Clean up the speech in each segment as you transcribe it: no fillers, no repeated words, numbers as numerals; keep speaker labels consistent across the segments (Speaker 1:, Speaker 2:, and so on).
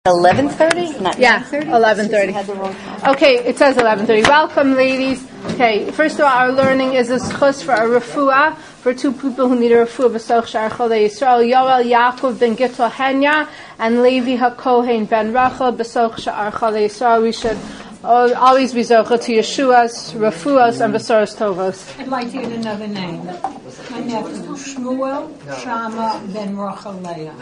Speaker 1: 11:30? Not 9:30?
Speaker 2: 11:30. Okay, it says 11:30. Welcome, ladies. Okay, first of all, our learning is a schus for a refuah, for two people who need a refuah, B'soch Sha'ar Cholei Yisrael, Yoel Yaakov ben Gittel Henya, and Levi HaKohen ben Rachel, B'soch Sha'ar Cholei Yisrael. We should always be zocha to Yeshua's, refuahs, and Besoros Tovos.
Speaker 3: I'd like to get another name. My nephew, Shmuel Shama ben Rachel Leah.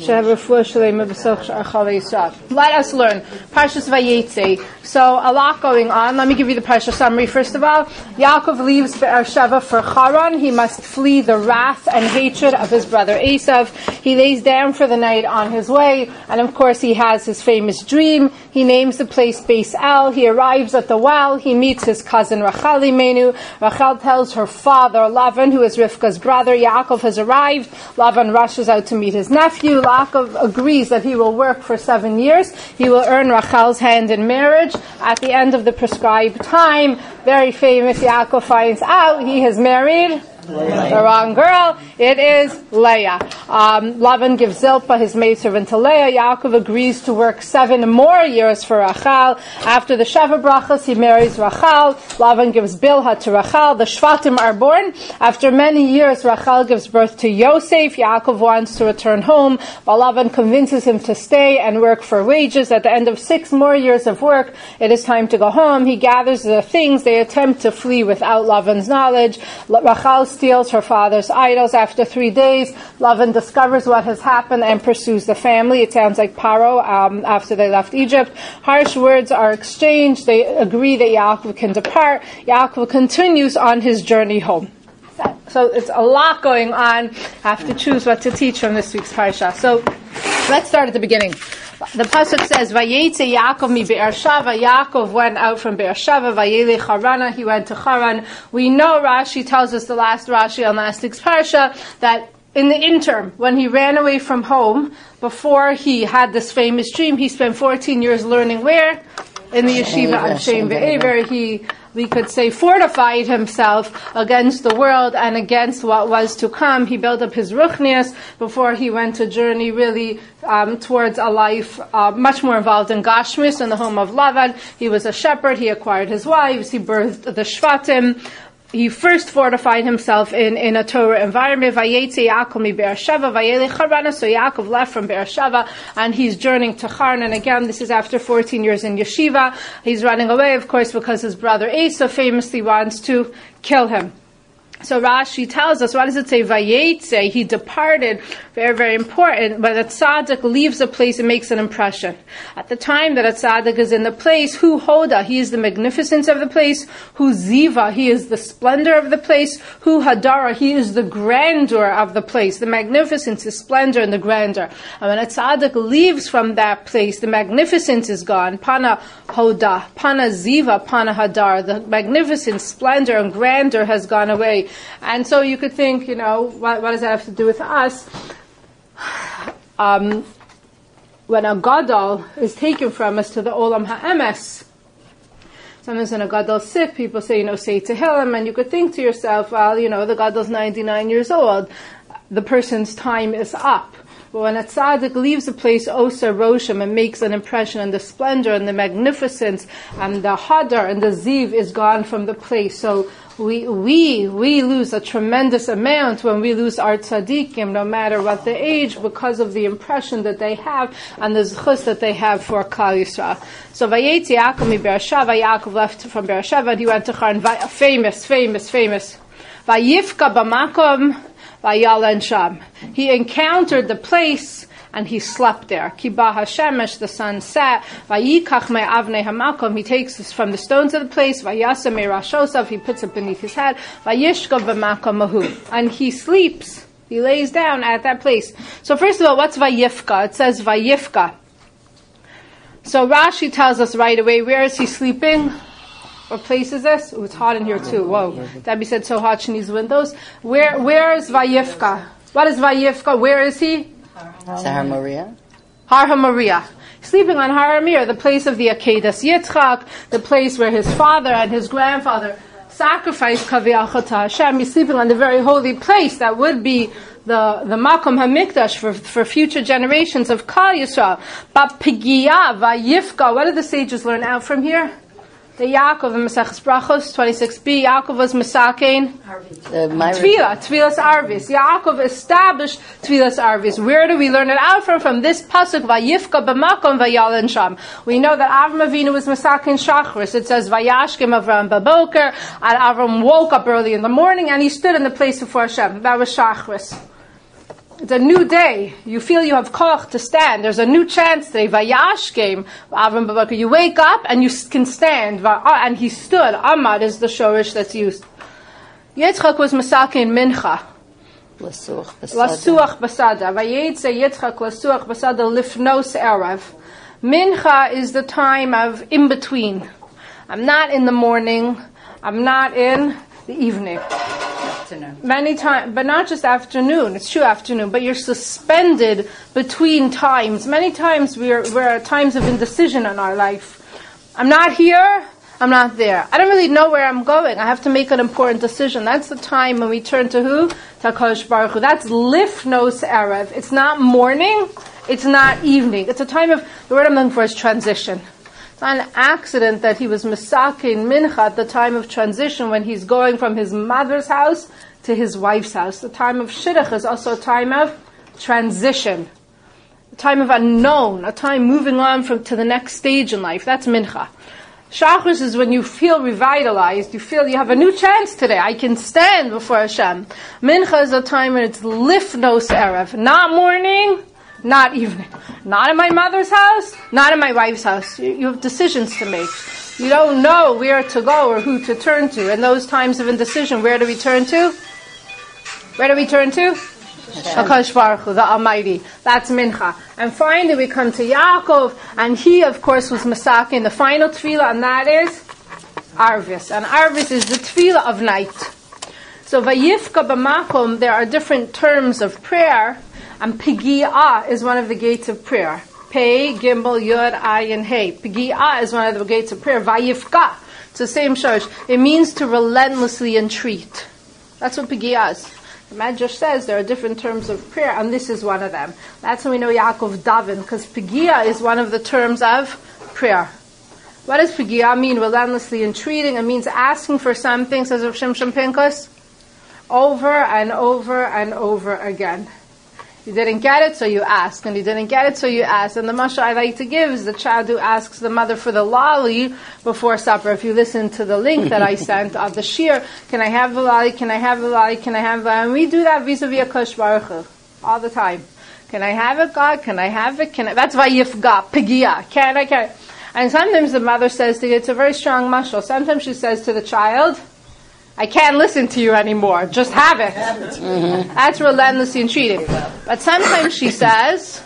Speaker 2: Let us learn Parshas Vayetze. So a lot going on. Let me give you the Parsha summary. First of all, Yaakov leaves Be'ersheva for Haran. He must flee the wrath and hatred of his brother Esav. He lays down for the night on his way, and of course he has his famous dream. He names the place Beis El. He arrives at the well. He meets his cousin Rachel Imenu. Rachel tells her father Lavan, who is Rivka's brother, Yaakov has arrived. Lavan rushes out to meet his nephew. Yaakov agrees that he will work for 7 years. He will earn Rachel's hand in marriage. At the end of the prescribed time, very famous, Yaakov finds out he has married the wrong girl. It is Leah. Lavan gives Zilpah, his maidservant, to Leah. Yaakov agrees to work 7 more years for Rachel. After the Sheva brachas, he marries Rachel. Lavan gives Bilhah to Rachel. The Shvatim are born. After many years, Rachel gives birth to Yosef. Yaakov wants to return home, while Lavan convinces him to stay and work for wages. At the end of 6 more years of work, it is time to go home. He gathers the things. They attempt to flee without Lavan's knowledge. Rachel steals her father's idols. After 3 days, Lavan discovers what has happened and pursues the family. It sounds like Paro after they left Egypt. Harsh words are exchanged. They agree that Yaakov can depart. Yaakov continues on his journey home. So it's a lot going on. I have to choose what to teach from this week's parsha. So let's start at the beginning. The pasuk says, "Vayetze Yaakov mi Be'ersheva." Yaakov went out from Be'ersheva. Vayelech Harana. He went to Haran. We know Rashi tells us, the last Rashi on last week's parsha, that in the interim, when he ran away from home, before he had this famous dream, he spent 14 years learning where? In the yeshiva of Shem Ve'ever. We could say, fortified himself against the world and against what was to come. He built up his ruchnias before he went to journey really towards a life much more involved in Gashmis, in the home of Lavan. He was a shepherd. He acquired his wives. He birthed the Shvatim. He first fortified himself in a Torah environment. Vayetze Yaakov mi Be'ersheva, vayelech Harana. So Yaakov left from Be'ersheva and he's journeying to Haran. And again, this is after 14 years in yeshiva. He's running away, of course, because his brother Esav famously wants to kill him. So Rashi tells us, what does it say? Vayetze, he departed. Very, very important. When a tzaddik leaves a place, it makes an impression. At the time that a tzaddik is in the place, hu hoda, he is the magnificence of the place. Hu ziva, he is the splendor of the place. Hu hadara, he is the grandeur of the place. The magnificence, the splendor, and the grandeur. And when a tzaddik leaves from that place, the magnificence is gone. Pana hoda, pana ziva, pana hadar. The magnificence, splendor, and grandeur has gone away. And so you could think, what does that have to do with us? When a gadol is taken from us to the olam ha'emes, sometimes when a gadol's sick, people say, say Tehillim, and you could think to yourself, well, the gadol's 99 years old. The person's time is up. But when a tzaddik leaves a place, osa rosham, and makes an impression, and the splendor and the magnificence and the hadar and the ziv is gone from the place. So we lose a tremendous amount when we lose our tzaddikim, no matter what the age, because of the impression that they have and the zchus that they have for Klal Yisrael. So Vayetze Yaakov mi Be'ersheva. Yaakov left from Be'ersheva and he went to Haran. Famous. Vayifka b'makom. Vayalan Sham. He encountered the place and he slept there. Kiba Hashemesh, the sun set. Vayikach me avnei hamakom. He takes this from the stones of the place. Vayasa me rashosav. He puts it beneath his head. Vayishkav b'makom mahu. And he sleeps. He lays down at that place. So first of all, what's Vayifka? It says Vayifka. So Rashi tells us right away, where is he sleeping? What place is this? Oh, it's hot in here too. Whoa. Debbie said so hot she needs windows. Where is Vayifka? What is Vayifka? Where is he?
Speaker 1: Har Moriah.
Speaker 2: Har Moriah. Sleeping on Har Moriah, the place of the Akedas Yitzchak, the place where his father and his grandfather sacrifice kaviyachah to Hashem. You're sleeping on the very holy place that would be the Makom HaMikdash for future generations of Kal Yisrael. But Pigiyah vayifka, what did the sages learn out from here? The Yaakov in Maseches Brachos 26b, Yaakov was Mesakein Tfilas Arvis. Yaakov established Tfilas Arvis. Where do we learn it out from? From this pasuk, Vayifka b'makom vayalen sham. We know that Avram Avinu was Mesakein Shachris. It says Vayashkem Avram baboker, and Avram woke up early in the morning and he stood in the place before Hashem. That was Shachris. It's a new day. You feel you have koch to stand. There's a new chance today. Vayashkem Avram baboker. You wake up and you can stand. And he stood. Amad is the shorish that's used. Yitzchak was Mesakein Mincha. Lasuach basada. Vayetze Yitzchak lasuach basada lifnos erev. Mincha is the time of in between. I'm not in the morning. I'm not in the evening. Many times, but not just afternoon. It's true afternoon, but you're suspended between times. Many times we're at times of indecision in our life. I'm not here. I'm not there. I don't really know where I'm going. I have to make an important decision. That's the time when we turn to who? To HaKadosh Baruch Hu. That's lifnos erev. It's not morning. It's not evening. It's a time of, the word I'm looking for is transition. It's not an accident that he was Mesakein Mincha at the time of transition when he's going from his mother's house to his wife's house. The time of Shidduch is also a time of transition. A time of unknown. A time moving on to the next stage in life. That's Mincha. Shachris is when you feel revitalized. You feel you have a new chance today. I can stand before Hashem. Mincha is a time when it's lifnos erev. Not morning, not evening. Not in my mother's house, not in my wife's house. You have decisions to make. You don't know where to go or who to turn to. In those times of indecision, where do we turn to? Where do we turn to? HaKadosh Baruch Hu, the Almighty. That's Mincha. And finally we come to Yaakov, and he of course was Mesakein, the final tefillah, and that is Arvis. And Arvis is the tefillah of night. So Vayifka b'makom, there are different terms of prayer, and Pigiyah is one of the gates of prayer. Pei, Gimel, Yud, Ayin, Hey. Pigiyah is one of the gates of prayer. Vayifka, it's the same church. It means to relentlessly entreat. That's what Pigiyah is. The Medrash says there are different terms of prayer, and this is one of them. That's when we know Yaakov Daven, because Pigiyah is one of the terms of prayer. What does Pigiyah mean? Relentlessly entreating. It means asking for something, says Rav Shimshon Pinkus, over and over and over again. You didn't get it, so you ask. And you didn't get it, so you ask. And the mashal I like to give is the child who asks the mother for the lolly before supper. If you listen to the link that I sent of the shir, can I have the lolly, can I have the lolly, can I have the lolly? And we do that vis-a-vis HaKadosh Baruch Hu all the time. Can I have it, God? Can I have it? That's Vayifga, Pigiyah. Can I? And sometimes the mother says to you, it's a very strong mashal. Sometimes she says to the child, I can't listen to you anymore. Just have it. Mm-hmm. That's relentlessly entreating. But sometimes she says,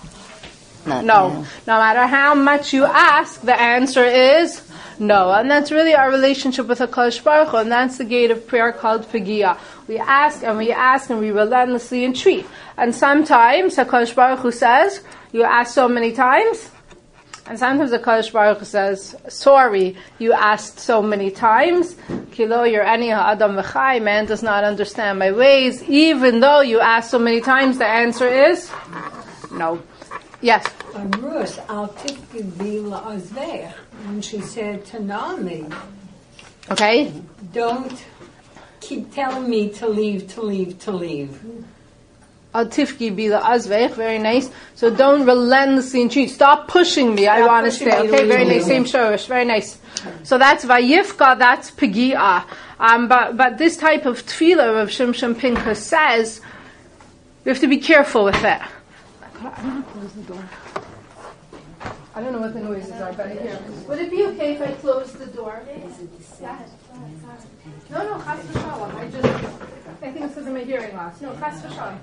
Speaker 2: no. No matter how much you ask, the answer is no. And that's really our relationship with HaKadosh Baruch Hu. And that's the gate of prayer called Pigiyah. We ask and we ask and we relentlessly entreat. And sometimes HaKadosh Baruch Hu says, you ask so many times. And sometimes the HaKadosh Baruch Hu says, sorry, you asked so many times. Kilo Yereni Ha'adam V'chai, man does not understand my ways. Even though you asked so many times, the answer is no. Yes?
Speaker 3: Ruth, Al Tifki Bila Azveh, when she said to Naomi,
Speaker 2: okay,
Speaker 3: don't keep telling me to leave.
Speaker 2: Al tifki bila azveich, very nice. So don't relentlessly entreat. Stop pushing me. I want to stay. Okay, very nice. Same shorish. Very nice. So that's vayifka. That's pigiyah. But this type of tefillah of Shimshon Pinchas says we have to be careful with it. I'm gonna close the door. I don't know what the noises are, but I hear. Would it be okay if I close the door? Yeah. No, chas v'shalom. I think it's because of my hearing loss. No, chas v'shalom.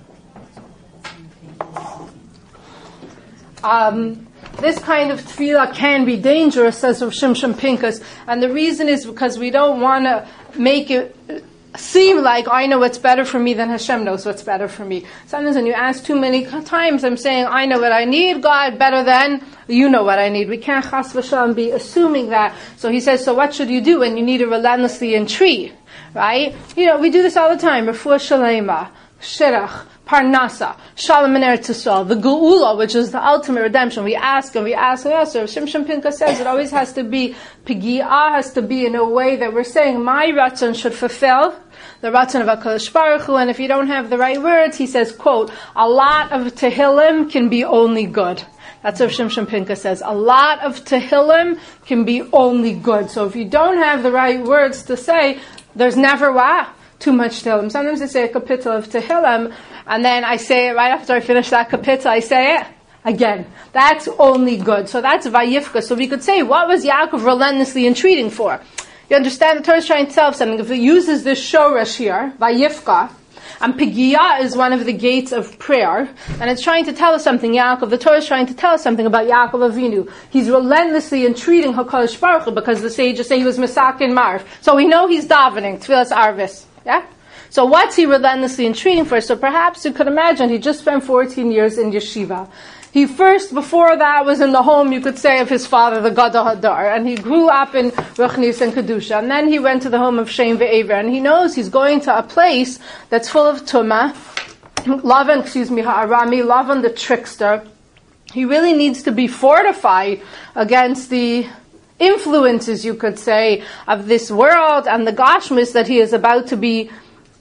Speaker 2: This kind of tefillah can be dangerous, says Rav Shimshon Pinchas, and the reason is because we don't want to make it seem like I know what's better for me than Hashem knows what's better for me. Sometimes when you ask too many times, I'm saying, I know what I need, God, better than you know what I need. We can't chas v'shalom be assuming that. So he says, so what should you do when you need to relentlessly entreat? Right? We do this all the time. Refuah shalema, shirach, parnasa, shalom and eretz yisrael, the geula, which is the ultimate redemption. We ask and we ask and we ask. So Shimshon Pinchas says it always has to be, pigi'ah has to be in a way that we're saying, my ratzon should fulfill the ratzon of HaKadosh Baruch Hu, and if you don't have the right words, he says, quote, a lot of Tehillim can be only good. That's what Shimshon Pinchas says. A lot of Tehillim can be only good. So if you don't have the right words to say, there's never too much Tehillim. Sometimes I say a kapitel of Tehillim, and then I say it right after I finish that kapitel, I say it again. That's only good. So that's Vayifka. So we could say, what was Yaakov relentlessly entreating for? You understand, the Torah is trying to tell us something. If it uses this shoresh here, Vayifka, and Pigiyah is one of the gates of prayer, and it's trying to tell us something, Yaakov. The Torah is trying to tell us something about Yaakov Avinu. He's relentlessly entreating HaKadosh Baruch Hu, because the sages say he was Mesakin Marv. So we know he's davening, Tfilas Arvis. Yeah? So what's he relentlessly entreating for? So perhaps you could imagine he just spent 14 years in yeshiva. He first, before that, was in the home, you could say, of his father, the Gadol Hadar, and he grew up in Ruchnis and Kedusha, and then he went to the home of Shem ve'Ever, and he knows he's going to a place that's full of Tumah, Lavan, Ha'arami, Lavan the trickster. He really needs to be fortified against the influences, you could say, of this world and the Gashmis that he is about to be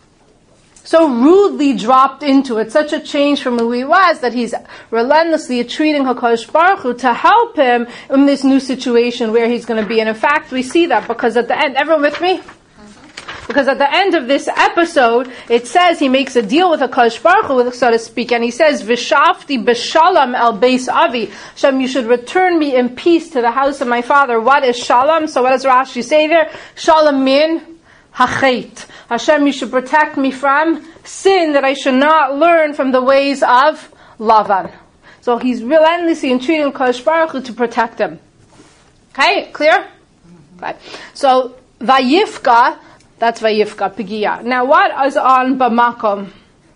Speaker 2: so rudely dropped into. It's such a change from who he was that he's relentlessly entreating HaKadosh Baruch Hu to help him in this new situation where he's going to be. And in fact, we see that because at the end, everyone with me? Because at the end of this episode, it says he makes a deal with HaKadosh Baruch Hu, so to speak, and he says, V'shafti b'shalom el beis avi. Hashem, you should return me in peace to the house of my father. What is shalom? So what does Rashi say there? Shalom min hachet. Hashem, you should protect me from sin, that I should not learn from the ways of Lavan. So he's relentlessly entreating HaKadosh Baruch Hu to protect him. Okay, clear? Okay. So, Vayifka, that's Vayifka, Pigiyah. Now what is on Bamakom?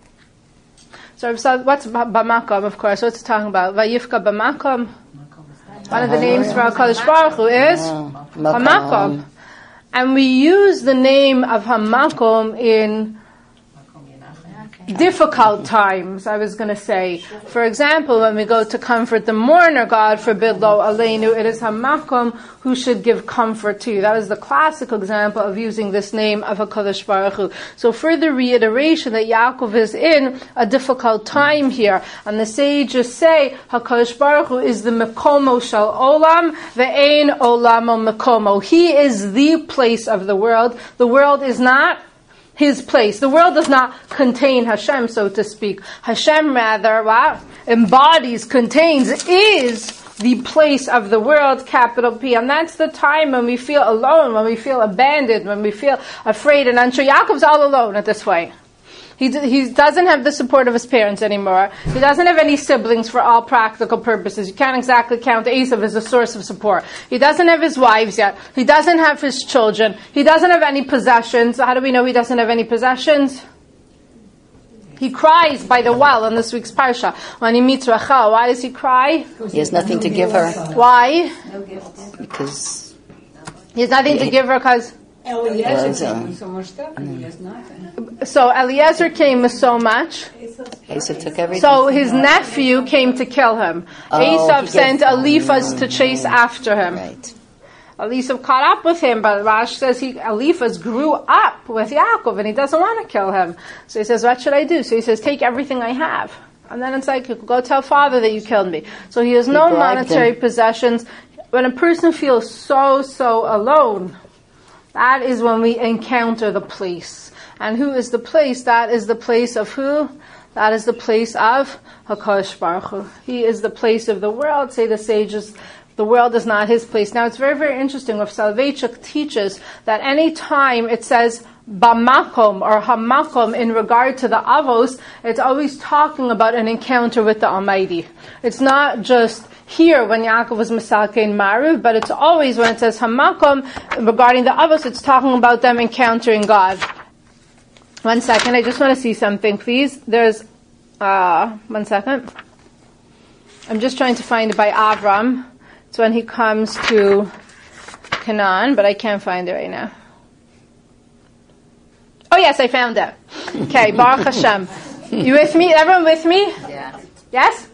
Speaker 2: So what's Bamakom, of course? What's it talking about? Vayifka Bamakom? One of the names for HaKadosh Baruch Hu is Hamakom. And we use the name of Hamakom in difficult times, I was going to say. For example, when we go to comfort the mourner, God forbid, lo aleinu, it is Hamakom who should give comfort to you. That was the classical example of using this name of HaKadosh Baruch Hu. So further reiteration that Yaakov is in a difficult time here. And the sages say, HaKadosh Baruch Hu is the Mekomo shel Olam, ve'ein olamo Mekomo. He is the place of the world. The world is not his place. The world does not contain Hashem, so to speak. Hashem rather, embodies, contains, is the place of the world, capital P. And that's the time when we feel alone, when we feel abandoned, when we feel afraid and unsure. Yaakov's all alone at this point. He doesn't have the support of his parents anymore. He doesn't have any siblings for all practical purposes. You can't exactly count Esav as a source of support. He doesn't have his wives yet. He doesn't have his children. He doesn't have any possessions. How do we know he doesn't have any possessions? He cries by the well in this week's parsha. When he meets Rachel, why does he cry?
Speaker 1: He has nothing to give her.
Speaker 2: Why?
Speaker 1: Because
Speaker 2: he has nothing to give her because...
Speaker 3: Eliezer came with so much stuff and he has nothing.
Speaker 2: So Eliezer came with so much.
Speaker 1: Esav took everything.
Speaker 2: So his nephew came to kill him. Esav sent Eliphaz to chase after him.
Speaker 1: Right.
Speaker 2: Eliphaz caught up with him, but Rash says Eliphaz grew up with Yaakov and he doesn't want to kill him. So he says, what should I do? So he says, take everything I have. And then it's like, go tell father that you killed me. So he has no monetary possessions. When a person feels so alone, that is when we encounter the place. And who is the place? That is the place of who? That is the place of HaKadosh Baruch Hu. He is the place of the world. Say the sages, the world is not his place. Now it's very, very interesting. Rav Soloveitchik teaches that any time it says Bamakom or Hamakom in regard to the Avos, it's always talking about an encounter with the Almighty. It's not just here when Yaakov was Mesakein Maruv, but it's always when it says Hamakom regarding the Avos, it's talking about them encountering God. 1 second. I just want to see something, please. There's, 1 second. I'm just trying to find it by Avram. It's when he comes to Canaan, but I can't find it right now. Oh yes, I found it. Okay, Baruch Hashem. You with me? Everyone with me?
Speaker 1: Yeah.
Speaker 2: Yes?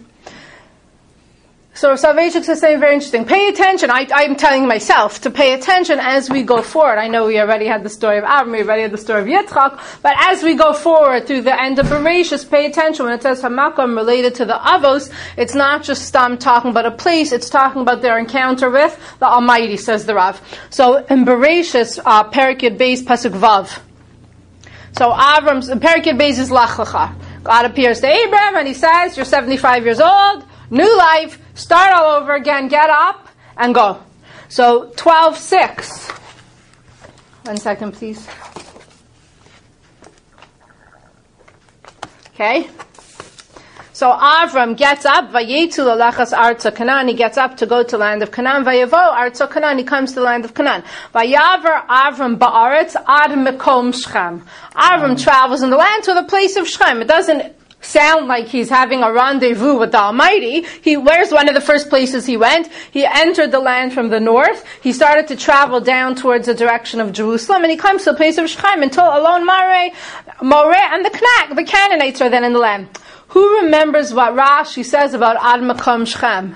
Speaker 2: So Soloveitchik is saying very interesting. Pay attention. I'm telling myself to pay attention as we go forward. I know we already had the story of Avram, we already had the story of Yitzchak, but as we go forward through the end of Bereshis, pay attention. When it says Hamakom related to the Avos, it's not just talking about a place, it's talking about their encounter with the Almighty, says the Rav. So in Bereshis, Perek Yud Beis Pasuk Vav. So Avram's, Perek Yud Beis is Lach Lecha. God appears to Abraham and he says, you're 75 years old, new life, start all over again, get up and go. So 12:6. 1 second, please. Okay. So Avram gets up, Vayetzu Lalachas Arza Canaan. He gets up to go to the land of Canaan. Vayavo Arza Canaan. He comes to the land of Canaan. Vayavar Avram Ba'aretz Ad Mekom Shechem. Avram travels in the land to the place of Shechem. It doesn't sound like he's having a rendezvous with the Almighty. Where's one of the first places he went? He entered the land from the north. He started to travel down towards the direction of Jerusalem, and he comes to the place of Shechem until alone Moreh and the Canaanites are then in the land. Who remembers what Rashi says about Ad Makom Shechem?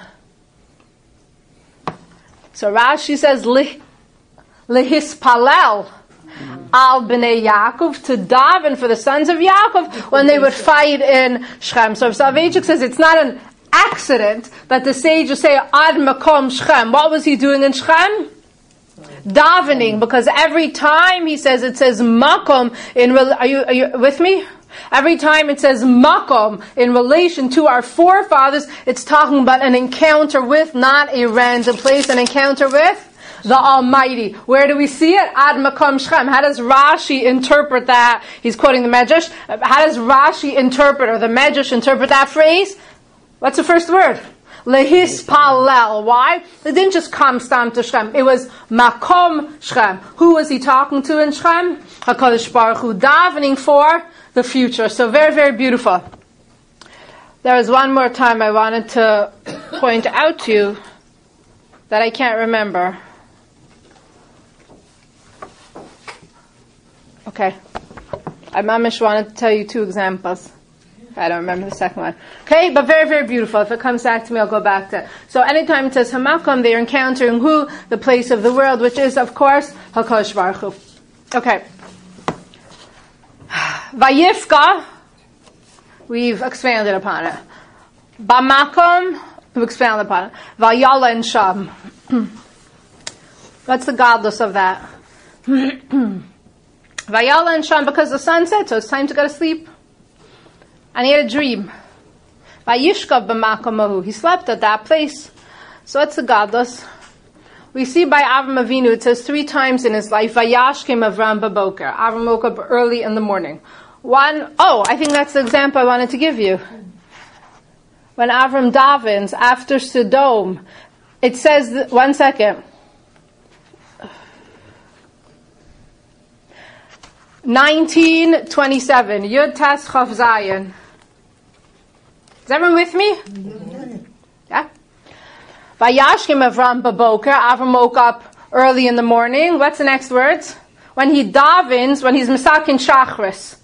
Speaker 2: So Rashi says, Lehispalel al b'nei Yaakov, to daven for the sons of Yaakov when they would fight in Shechem. So Soloveitchik says it's not an accident that the sages say Ad Makom Shechem. What was he doing in Shechem? Davening, because every time he says, it says Makom are you with me? Every time it says Makom in relation to our forefathers, it's talking about an encounter with, not a random place, an encounter with the Almighty. Where do we see it? Ad Makom Shechem. How does Rashi interpret that? He's quoting the Medrash. How does Rashi interpret, or the Medrash interpret that phrase? What's the first word? Lehispalel. Why? It didn't just come stam to Shechem. It was Makom Shechem. Who was he talking to in Shechem? HaKadosh Baruch Hu, davening for the future. So very, very beautiful. There was one more time I wanted to point out to you that I can't remember. Okay. I mamish wanted to tell you 2 examples. I don't remember the second one. Okay, but very, very beautiful. If it comes back to me, I'll go back to it. So anytime it says Hamakom, they're encountering who? The place of the world, which is, of course, HaKadosh Baruch Hu. Okay. Vayifka, we've expanded upon it. Bamakom, we've expanded upon it. Vayala and Sham. What's the godless of that? Vayala and Sham, because the sun set, so it's time to go to sleep. And he had a dream. Vayishkav b'makom, he slept at that place. So what's the godless? We see by Avram Avinu, it says 3 times in his life, Vayashkem Avram b'boker. Avram woke up early in the morning. I think that's the example I wanted to give you. When Avram davens after Sodom, it says, 1 second. 19:27, Yud Tas Chav Zayin. Is everyone with me? Yeah. Vayashkem Avram b'boker. Avram woke up early in the morning. What's the next words? When he davens, when he's misakin shachris.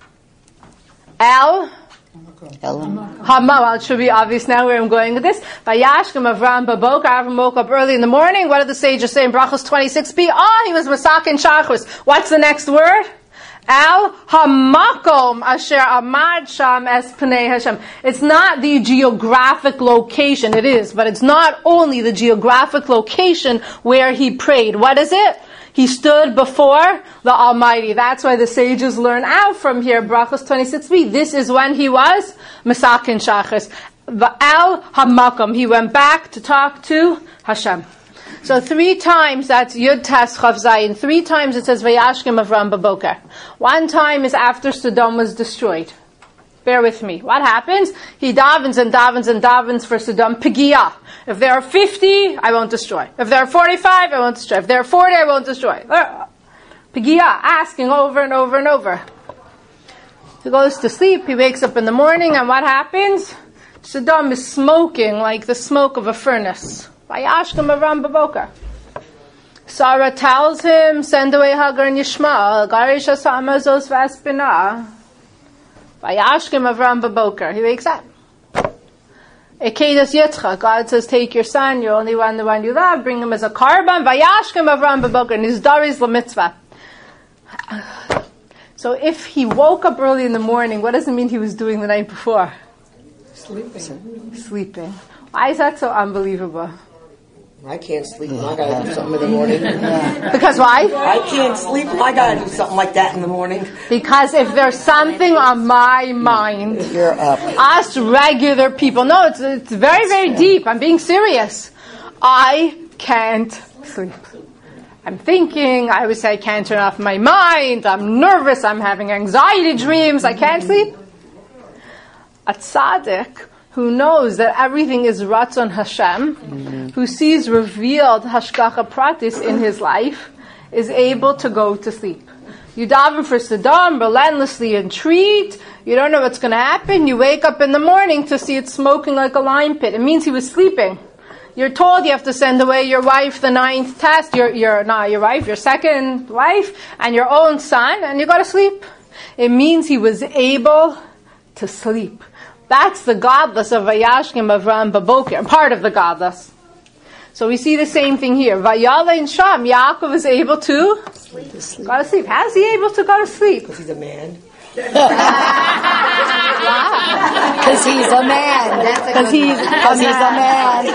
Speaker 2: Well, it should be obvious now where I'm going with this. Vayashkem Avram b'boker. Avram woke up early in the morning. What did the sages say in Brachos 26b? He was misakin shachris. What's the next word? Al hamakom asher amad sham es pnei Hashem. It's not the geographic location. It is, but it's not only the geographic location where he prayed. What is it? He stood before the Almighty. That's why the sages learn out from here, Brachos 26b. This is when he was Mesakin Shachris. Al hamakom. He went back to talk to Hashem. So 3 times that's Yud Tas Chav Zayin. 3 times it says Vayashkem Avram b'boker. 1 time is after Sodom was destroyed. Bear with me. What happens? He davens and davens and davens for Sodom. Pigiyah. If there are 50, I won't destroy. If there are 45, I won't destroy. If there are 40, I won't destroy. Pigiyah, asking over and over and over. He goes to sleep, he wakes up in the morning, and what happens? Saddam is smoking like the smoke of a furnace. Vayashkem Avram b'boker. Sarah tells him, send away Hagar and Yishmael. Garish asama zos v'espina. Vayashkem Avram b'boker. He wakes up. Ekedas Yitzchak. God says, take your son, you're only one, the one you love, bring him as a karban. Vayashkem Avram b'boker. Nizdaris l'mitzvah. So if he woke up early in the morning, what does it mean he was doing the night before? Sleeping. Why is that so unbelievable?
Speaker 4: I can't sleep when I gotta do something in the morning.
Speaker 2: Because why?
Speaker 4: I can't sleep when I gotta do something like that in the morning.
Speaker 2: Because if there's something on my mind,
Speaker 4: You're up.
Speaker 2: us regular people, no, it's very, very deep. I'm being serious. I can't sleep. I'm thinking, I would say I can't turn off my mind, I'm nervous, I'm having anxiety dreams, I can't sleep. A tzaddik who knows that everything is Ratzon Hashem, who sees revealed Hashgacha Pratis in his life, is able to go to sleep. You daven for Saddam, relentlessly entreat, you don't know what's going to happen, you wake up in the morning to see it smoking like a lime pit. It means he was sleeping. You're told you have to send away your wife, the 9th test, your second wife, and your own son, and you go to sleep. It means he was able to sleep. That's the godless of Vayashkem Avram b'boker, part of the godless. So we see the same thing here. Vayala in Sham, Yaakov is able to go to sleep. How is he able to go to sleep?
Speaker 4: Because he's a man.
Speaker 1: Because he's a man.
Speaker 2: Because he's
Speaker 1: a man.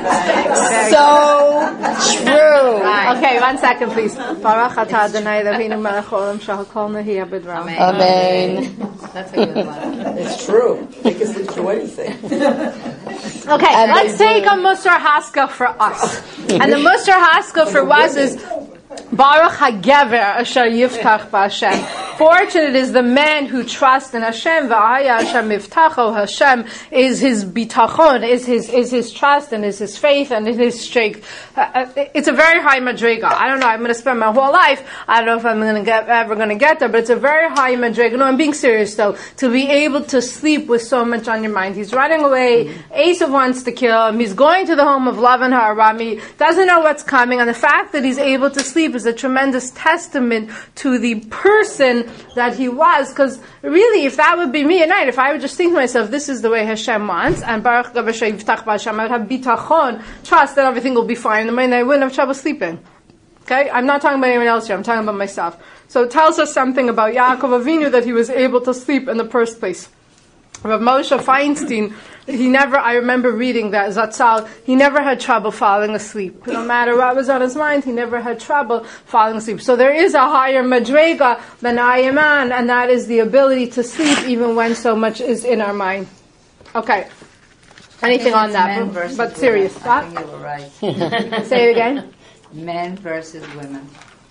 Speaker 1: So true.
Speaker 2: Okay, 1 second, please. Baruch atah Adonai Eloheinu melech haolam shehakol nehiyah b'dvaro.
Speaker 1: Amen.
Speaker 5: That's a good one.
Speaker 4: It's true. They can sleep through anything.
Speaker 2: Okay, let's take a Musar Haskell for us. And the Musar Haskell for us is Baruch HaGever Asher Yiftach B'Hashem. Fortunate is the man who trusts in Hashem. V'ahaya Hashem Yiftacho. Hashem is his bitachon, is his trust, and is his faith, and is his strength. It's a very high madriga. I don't know. I'm going to spend my whole life. I don't know if I'm ever going to get there, but it's a very high madriga. No, I'm being serious though. To be able to sleep with so much on your mind. He's running away. Esav wants to kill him. He's going to the home of Lavan HaArami. Doesn't know what's coming, and the fact that he's able to sleep is a tremendous testament to the person that he was, because really, if that would be me at night, if I would just think to myself, this is the way Hashem wants, and Baruch Gav Hashem Yiftach B'Hashem, I would have bitachon, trust that everything will be fine in the morning, I wouldn't have trouble sleeping. Okay? I'm not talking about anyone else here, I'm talking about myself. So it tells us something about Yaakov Avinu that he was able to sleep in the first place. Rav Moshe Feinstein, I remember reading that, Zatzal, he never had trouble falling asleep. No matter what was on his mind, he never had trouble falling asleep. So there is a higher madrega than Ayaman, and that is the ability to sleep even when so much is in our mind. Okay. Anything on that? But serious.
Speaker 5: I think you were right.
Speaker 2: Say it again.
Speaker 5: Men versus women.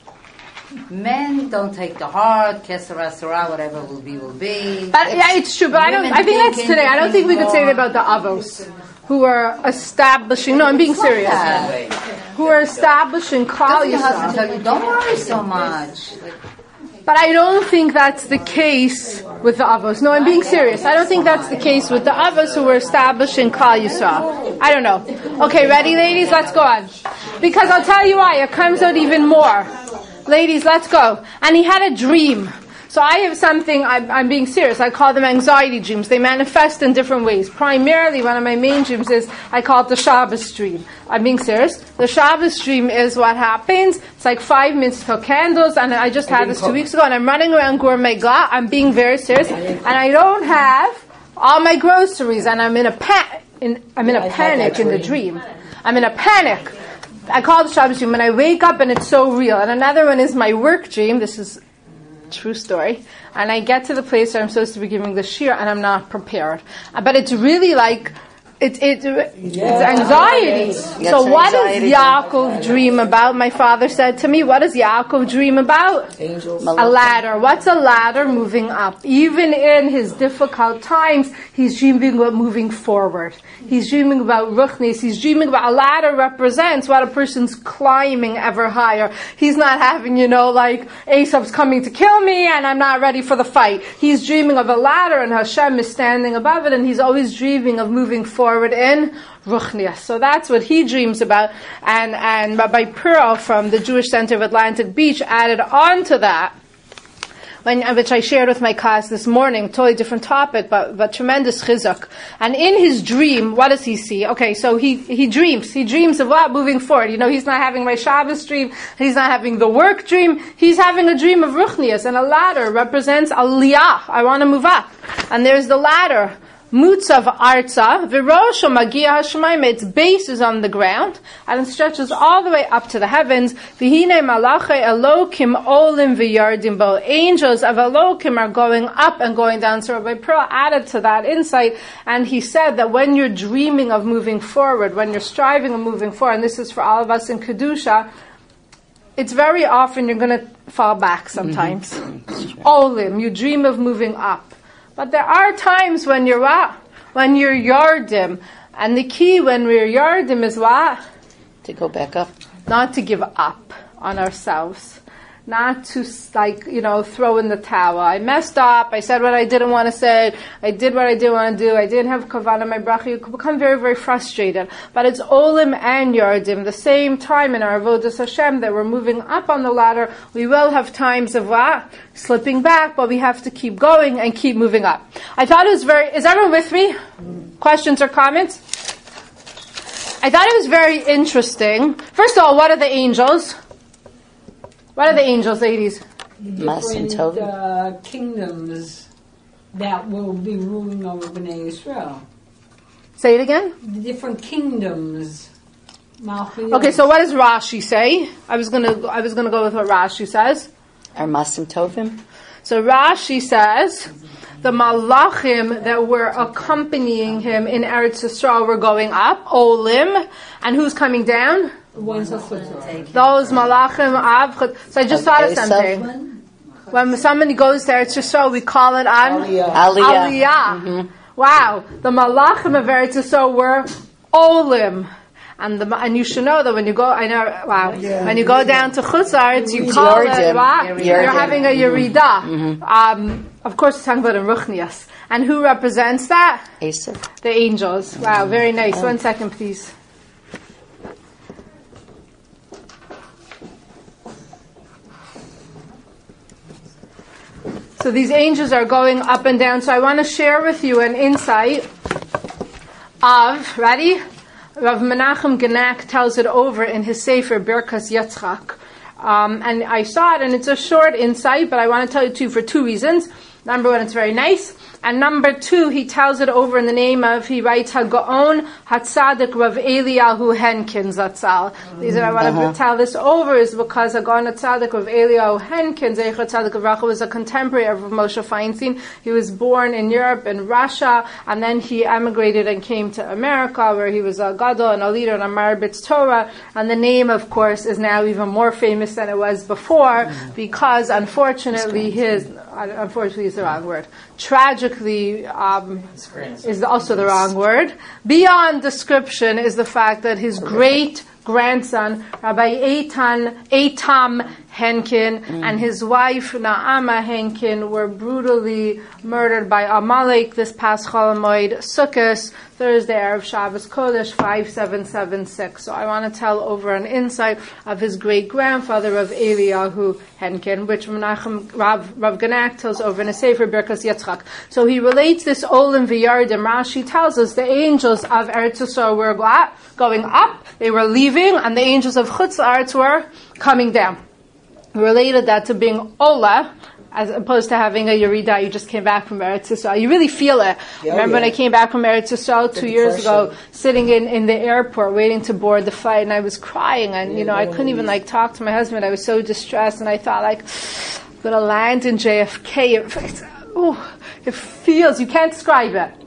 Speaker 5: Men don't take the heart, kesara sarah, whatever will be, will be.
Speaker 2: But yeah, it's true. But I think that's today. I don't think we could say that about the avos who are establishing. No, I'm being serious. Who are establishing klal
Speaker 5: Your husband
Speaker 2: Yisrael.
Speaker 5: tell you, don't worry so much.
Speaker 2: But I don't think that's the case with the avos. No, I'm being serious. I don't think that's the case with the avos who were establishing klal Yisrael. I don't know. Okay, ready, ladies? Let's go on. Because I'll tell you why. It comes out even more. Ladies, let's go. And he had a dream. So I have something, I'm being serious, I call them anxiety dreams. They manifest in different ways. Primarily, one of my main dreams is, I call it the Shabbos dream. I'm being serious. The Shabbos dream is what happens. It's like 5 minutes till candles, and I just had this 2 weeks ago, and I'm running around Gourmet Glah. I'm being very serious. And I don't have all my groceries, and I'm in a panic in the dream. I'm in a panic. I call it the Shabbos dream, and I wake up and it's so real. And another one is my work dream. This is a true story. And I get to the place where I'm supposed to be giving the shir, and I'm not prepared. But it's really like, it's anxiety. So what does Yaakov dream about? My father said to me, what does Yaakov dream about?
Speaker 4: Angels.
Speaker 2: A ladder. What's a ladder moving up? Even in his difficult times, He's dreaming about moving forward. He's dreaming about ruchnis. He's dreaming about a ladder represents what a person's climbing ever higher. He's not having, like Esau's coming to kill me and I'm not ready for the fight. He's dreaming of a ladder and Hashem is standing above it, and he's always dreaming of moving forward in ruchnias. So that's what he dreams about. And Rabbi Pearl from the Jewish Center of Atlantic Beach added on to that, which I shared with my class this morning, totally different topic, but tremendous chizuk. And in his dream, what does he see? Okay, so he dreams. He dreams of what? Moving forward. He's not having my Shabbos dream. He's not having the work dream. He's having a dream of ruchnias, and a ladder represents aliyah. I want to move up. And there's the ladder. Mutzav arza, v'rosho magia hashemaim, its base is on the ground, and it stretches all the way up to the heavens. V'hine malachei Elokim olim v'yardim bo. Angels of Elokim are going up and going down. So Rabbi Pearl added to that insight, and he said that when you're dreaming of moving forward, when you're striving of moving forward, and this is for all of us in Kedusha, it's very often you're going to fall back sometimes. Olim, you dream of moving up. But there are times when you're what? When you're yardim. And the key when we're yardim is what?
Speaker 1: To go back up.
Speaker 2: Not to give up on ourselves. Not to, throw in the towel. I messed up. I said what I didn't want to say. I did what I didn't want to do. I didn't have kavanah my bracha. You could become very, very frustrated. But it's olim and yardim. The same time in our avodas Hashem that we're moving up on the ladder, we will have times of what? Slipping back, but we have to keep going and keep moving up. I thought it was is everyone with me? Questions or comments? I thought it was very interesting. First of all, what are the angels? What are the angels, ladies?
Speaker 3: Different kingdoms that will be ruling over Bnei Israel.
Speaker 2: Say it again?
Speaker 3: The different kingdoms.
Speaker 2: Okay, so what does Rashi say? I was gonna go with what Rashi says.
Speaker 1: Are Masim Tovim?
Speaker 2: So Rashi says the malachim that were accompanying him in Eretz Yisrael were going up, Olim, and who's coming down?
Speaker 3: Those
Speaker 2: malachim. So I just thought of something. When somebody goes there, it's just so we call it an Aliyah. Mm-hmm. Wow, the malachim of Eretz Yisrael were Olim, and you should know that when you go, when you go down to Chutz La'aretz, you call it you're having a yerida. Mm-hmm. Of course, it's talking about in Ruchnias, and who represents that?
Speaker 1: Esav.
Speaker 2: The angels. Wow, very nice. 1 second, please. So these angels are going up and down. So I want to share with you an insight of, ready? Rav Menachem Genack tells it over in his Sefer Birkas Yitzchak. And I saw it, and it's a short insight, but I want to tell it to you for 2 reasons. Number 1, it's very nice. And number 2, he tells it over in the name of, he writes, HaGaon HaTzadik Rav Eliyahu Henkin Zatzal. The reason I want to tell this over is because HaGaon HaTzadik Rav Eliyahu Henkin, Zecher Tzadik Avracha, was a contemporary of Rav Moshe Feinstein. He was born in Europe, in Russia, and then he emigrated and came to America, where he was a gadol and a leader in a Marbitz Torah. And the name, of course, is now even more famous than it was before, because unfortunately is the wrong word. Tragically is also the wrong word. Beyond description is the fact that his great grandson, Rabbi Eitam Henkin, and his wife, Naama Henkin, were brutally murdered by Amalek this past Chol Hamoed Sukkot, Thursday, Erev Shabbos Kodesh, 5776. So I want to tell over an insight of his great-grandfather, Rav Eliyahu Henkin, which Rav Genack tells over in a Sefer Birkas Yitzchak. So he relates this Olim V'Yardim. Rashi tells us the angels of Eretz Yisrael were going up, they were leaving, and the angels of Chutz La'aretz were coming down. He related that to being Ola, as opposed to having a Yerida. You just came back from Eretz Yisrael. You really feel it. Remember when I came back from Eretz Yisrael 2 years ago, sitting in the airport waiting to board the flight, and I was crying, and I couldn't even talk to my husband. I was so distressed, and I thought I'm going to land in JFK. It feels, you can't describe it.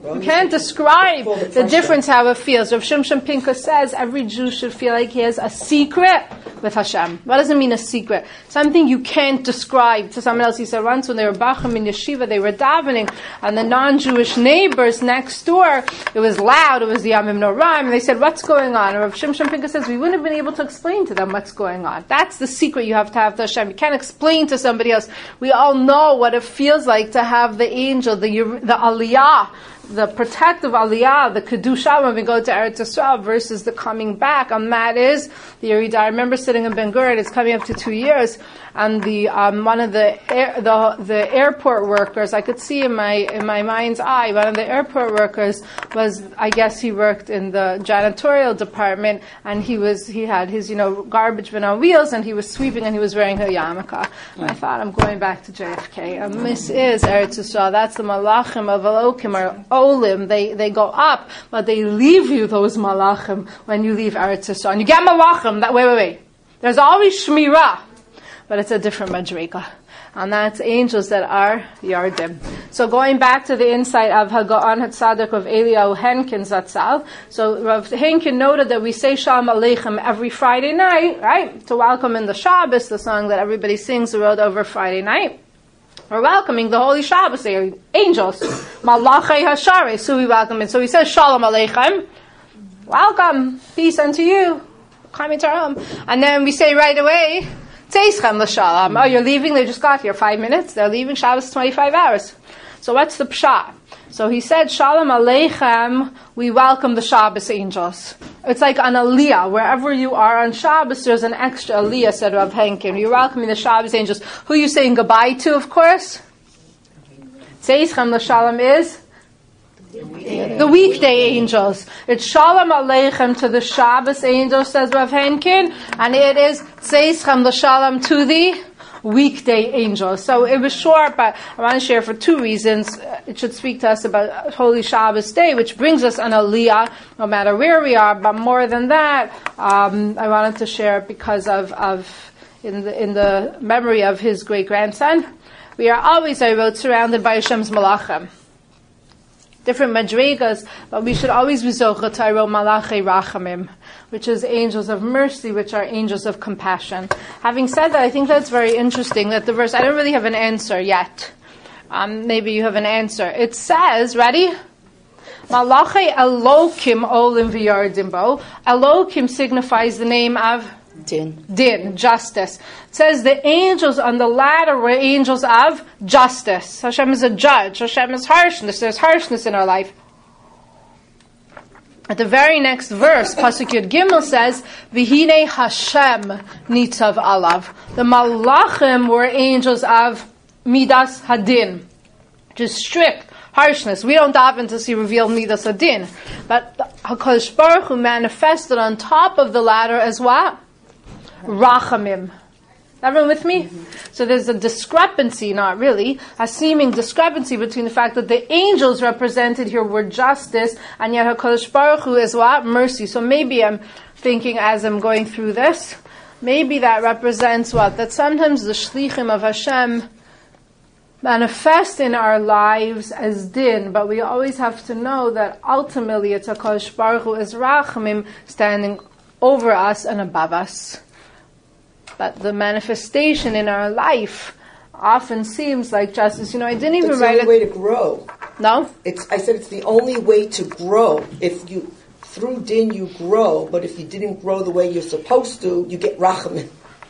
Speaker 2: You can't describe
Speaker 4: Call the
Speaker 2: the
Speaker 4: pressure.
Speaker 2: difference how it feels. Rav Shimshon Pinkus says every Jew should feel like he has a secret with Hashem. What does it mean, a secret? Something you can't describe to someone else. He said once when they were bachim in yeshiva, they were davening, and the non-Jewish neighbors next door, it was loud, it was the Yamim Noraim, and they said, what's going on? And Rav Shimshon Pinkus says, we wouldn't have been able to explain to them what's going on. That's the secret you have to Hashem. You can't explain to somebody else. We all know what it feels like to have the angel, the aliyah, the protective aliyah, the kedusha when we go to Eretz Yisrael versus the coming back, and that is the Yerida. I remember sitting in Ben Gurion, it's coming up to 2 years, and the one of the airport workers, I could see in my mind's eye, one of the airport workers was, I guess he worked in the janitorial department, and he had his garbage bin on wheels, and he was sweeping, and he was wearing a yarmulke. And I thought, I'm going back to JFK, and this is Eretz Yisrael. That's the malachim of Elokim, or Olim. They go up, but they leave you those malachim when you leave Eretz Yisrael. And you get malachim. Wait. There's always shmirah, but it's a different madrega. And that's angels that are yardim. So going back to the insight of Haga'an HaTzadik of Eliyahu Henkin Zatzal. So Rav Henkin noted that we say Shalom Aleichem every Friday night, right? To welcome in the Shabbos, the song that everybody sings the road over Friday night. We're welcoming the Holy Shabbos, they are angels. Malachei Hashare, so we welcome it. So he says Shalom Aleichem. Welcome, peace unto you. And then we say right away, Tzeichem l'shalom. Oh, you're leaving? They just got here 5 minutes. They're leaving. Shabbos 25 hours. So what's the pshat? So he said, Shalom Aleichem, we welcome the Shabbos angels. It's like an aliyah. Wherever you are on Shabbos, there's an extra aliyah, said Rav Henkin. You're welcoming the Shabbos angels. Who are you saying goodbye to, of course? Tzeichem l'shalom is? The weekday angels. It's Shalom Aleichem to the Shabbos angels, says Rav Henkin, and it is Tzeichem l'shalom to the weekday angels. So it was short, but I want to share for 2 reasons. It should speak to us about Holy Shabbos Day, which brings us an aliyah, no matter where we are. But more than that, I wanted to share it because of in the memory of his great grandson. We are always, I wrote, surrounded by Hashem's malachim. Different madrigas, but we should always be zocha to malachei rachamim, which is angels of mercy, which are angels of compassion. Having said that, I think that's very interesting that the verse, I don't really have an answer yet. Maybe you have an answer. It says, ready? Malachei Elokim olim v'yardim bo. Elokim signifies the name of Din, justice. It says the angels on the ladder were angels of justice. Hashem is a judge. Hashem is harshness. There's harshness in our life. At the very next verse, Pasuk Yud Gimel says, V'hinei Hashem nitzav alav. The malachim were angels of Midas Hadin, which is strict, harshness. We don't daven to see revealed Midas Hadin. But HaKadosh Baruch Hu manifested on top of the ladder as what? Rachamim. Everyone with me? So there's a discrepancy, not really, a seeming discrepancy between the fact that the angels represented here were justice, and yet HaKadosh Baruch Hu is what? Mercy. So maybe I'm thinking as I'm going through this, maybe that represents what? That sometimes the shlichim of Hashem manifest in our lives as din, but we always have to know that ultimately it's HaKadosh Baruch Hu is Rachamim standing over us and above us. But the manifestation in our life often seems like justice. I didn't even write it.
Speaker 4: It's the only way to grow.
Speaker 2: No?
Speaker 4: I said it's the only way to grow. If you, through din, you grow, but if you didn't grow the way you're supposed to, you get rachamim.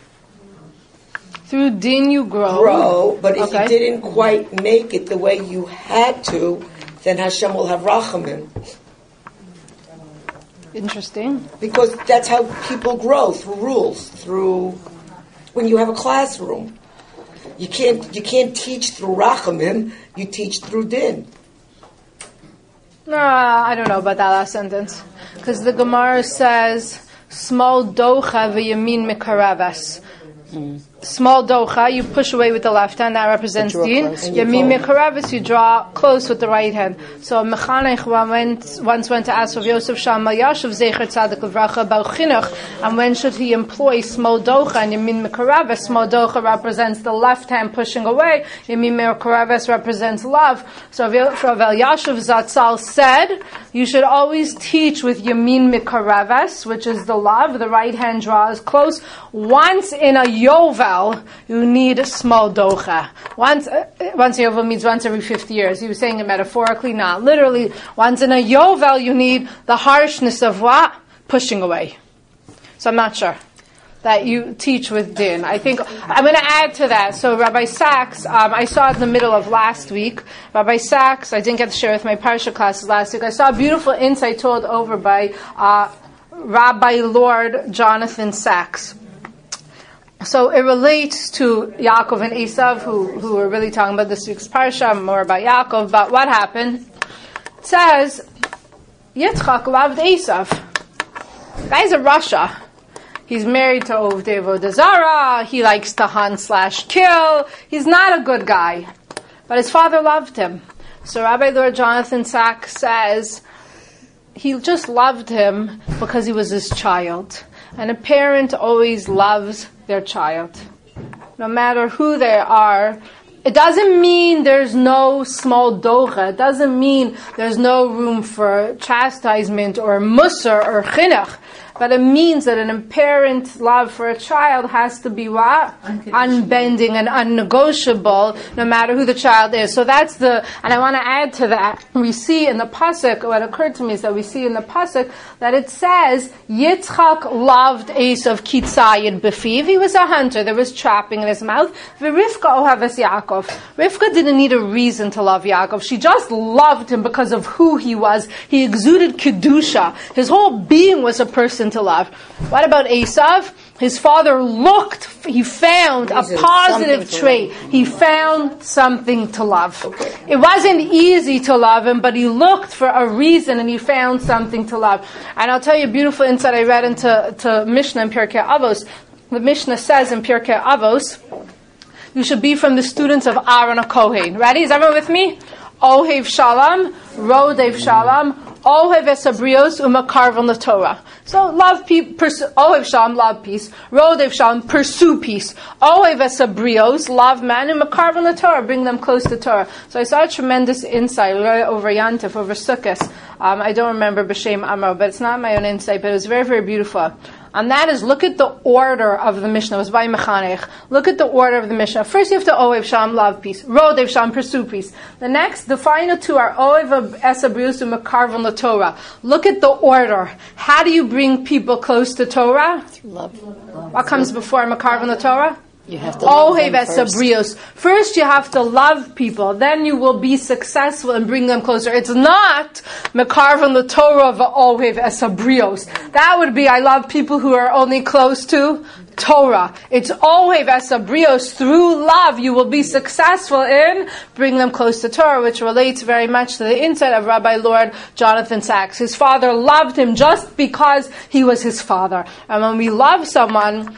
Speaker 2: Through din you grow.
Speaker 4: But if you didn't quite make it the way you had to, then Hashem will have rachamim.
Speaker 2: Interesting.
Speaker 4: Because that's how people grow, through rules, through when you have a classroom. You can't teach through rachamim, you teach through din.
Speaker 2: No, I don't know about that last sentence. Because the Gemara says, small docha v'yamin mikaravas. small docha, you push away with the left hand, that represents din. Yamin mekareves, you draw close with the right hand. So Mechanech once went to ask Rav Yosef Shama Yashav Zecher Tzadik Levracha about chinuch, and when should he employ small docha and yamin mekareves? Small docha represents the left hand pushing away. Yamin mekareves represents love. So Rav Yashav Zatzal said you should always teach with yamin mekareves, which is the love. The right hand draws close. Once in a yovel, you need a small docha. Once a yovel means once every 50 years. He was saying it metaphorically, not literally. Once in a yovel, you need the harshness of what? Pushing away. So I'm not sure that you teach with din. I think I'm going to add to that. So Rabbi Sachs, I saw it in the middle of last week. Rabbi Sachs, I didn't get to share with my parsha classes last week. I saw a beautiful insight told over by Rabbi Lord Jonathan Sachs. So it relates to Yaakov and Esav, who are really talking about this week's parsha, more about Yaakov. But what happened? It says Yitzchak loved Esav. The guy's a Russia. He's married to Ovdei Avodah Zarah. He likes to hunt / kill. He's not a good guy, but his father loved him. So Rabbi Lord Jonathan Sachs says he just loved him because he was his child. And a parent always loves their child, no matter who they are. It doesn't mean there's no small docha. It doesn't mean there's no room for chastisement or musar or chinuch. But it means that an parent's love for a child has to be what? Unbending and unnegotiable, no matter who the child is. So that's and I want to add to that. We see in the pasuk, what occurred to me is that we see in the pasuk that it says, Yitzchak loved Esav kitzayid befiv. He was a hunter. There was trapping in his mouth. V'Rivka ohaves Yaakov. Rivka didn't need a reason to love Yaakov. She just loved him because of who he was. He exuded kedusha. His whole being was a person to love. What about Esav? His father he found a positive trait. He found something to love. Okay. It wasn't easy to love him, but he looked for a reason and he found something to love. And I'll tell you a beautiful insight I read into Mishnah in Pirkei Avos. The Mishnah says in Pirkei Avos, you should be from the students of Aaron HaKohen. Ready? Is everyone with me? Ohev Shalom, Rodev Shalom, Ohev Esabrios Umakarvan the Torah. So love peace, Ohev Shalom, love peace. Rodev Shalom, pursue peace. Ohev Esabrios, love man, and Makarvan the Torah, bring them close to Torah. So I saw a tremendous insight over Yantif, over Sukkot. I don't remember B'Shem Amro, but it's not my own insight, but it was very, very beautiful. And that is, look at the order of the Mishnah. It was by Mechanech. Look at the order of the Mishnah. First you have to Ohev Shalom, love peace. Rodev Shalom, pursue peace. The final two are Ohev Esabrius and Makarvan the Torah. Look at the order. How do you bring people close to Torah?
Speaker 1: Love.
Speaker 2: What comes before Makarvan the Torah?
Speaker 1: You have to love them
Speaker 2: first. First you have to love people, then you will be successful and bring them closer. It's not Mekarvan the Torah of Ohev Esabrios. That would be, I love people who are only close to Torah. It's Ohev Esabrios. Through love you will be successful in bring them close to Torah, which relates very much to the insight of Rabbi Lord Jonathan Sachs. His father loved him just because he was his father. And when we love someone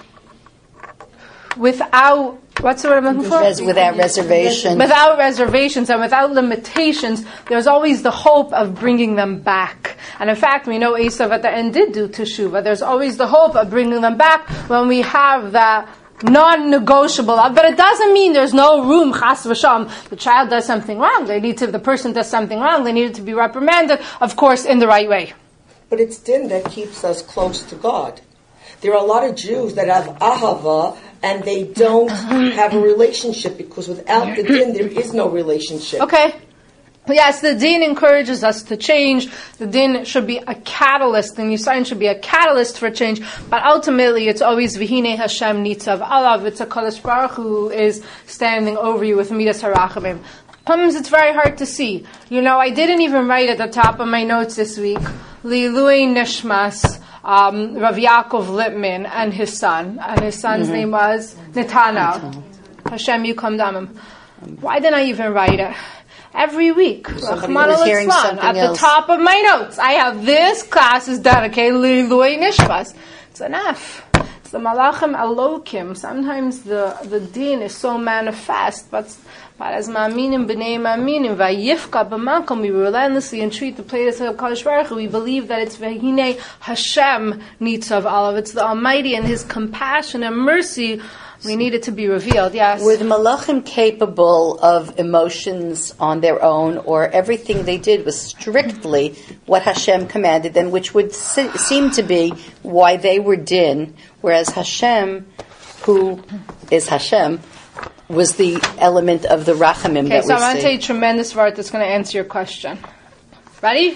Speaker 2: without, what's the word I'm looking for?
Speaker 1: Without reservation.
Speaker 2: Without reservations and without limitations, there's always the hope of bringing them back. And in fact, we know Esav at the end did do teshuvah. There's always the hope of bringing them back when we have that non-negotiable love. But it doesn't mean there's no room, chas v'sham. The child does something wrong. The person does something wrong. They need to be reprimanded, of course, in the right way.
Speaker 4: But it's din that keeps us close to God. There are a lot of Jews that have ahava and they don't have a relationship, because without the din there is no relationship.
Speaker 2: Okay. Yes, the din encourages us to change. The din should be a catalyst, and Yisrael should be a catalyst for change. But ultimately, it's always V'hinei Hashem nitzav alav. It's a Kadosh Baruch who is standing over you with midas harachamim. Sometimes it's very hard to see. I didn't even write at the top of my notes this week, Li'ilui Nishmas, Rav Yaakov Lipman and his son. And his son's name was Netanel. Hashem Yikam Damim. Why didn't I even write it? Every week, Rahman al-Islam, at the top of my notes, I have this class is dedicated Li'ilui Nishmas. It's enough. The Malachim Elokim, sometimes the din is so manifest, but as Ma'aminim b'nei Ma'aminim, vayifka b'makom, we relentlessly entreat the place of Kadosh Baruch Hu, we believe that it's Vehine Hashem Nitzav Alav, it's the Almighty and His compassion and mercy, we need it to be revealed, yes.
Speaker 1: Were the Malachim capable of emotions on their own, or everything they did was strictly what Hashem commanded them, which would seem to be why they were din, whereas Hashem, who is Hashem, was the element of the Rachamim that we see.
Speaker 2: Okay, so I'm going to tell you a tremendous word that's going to answer your question. Ready?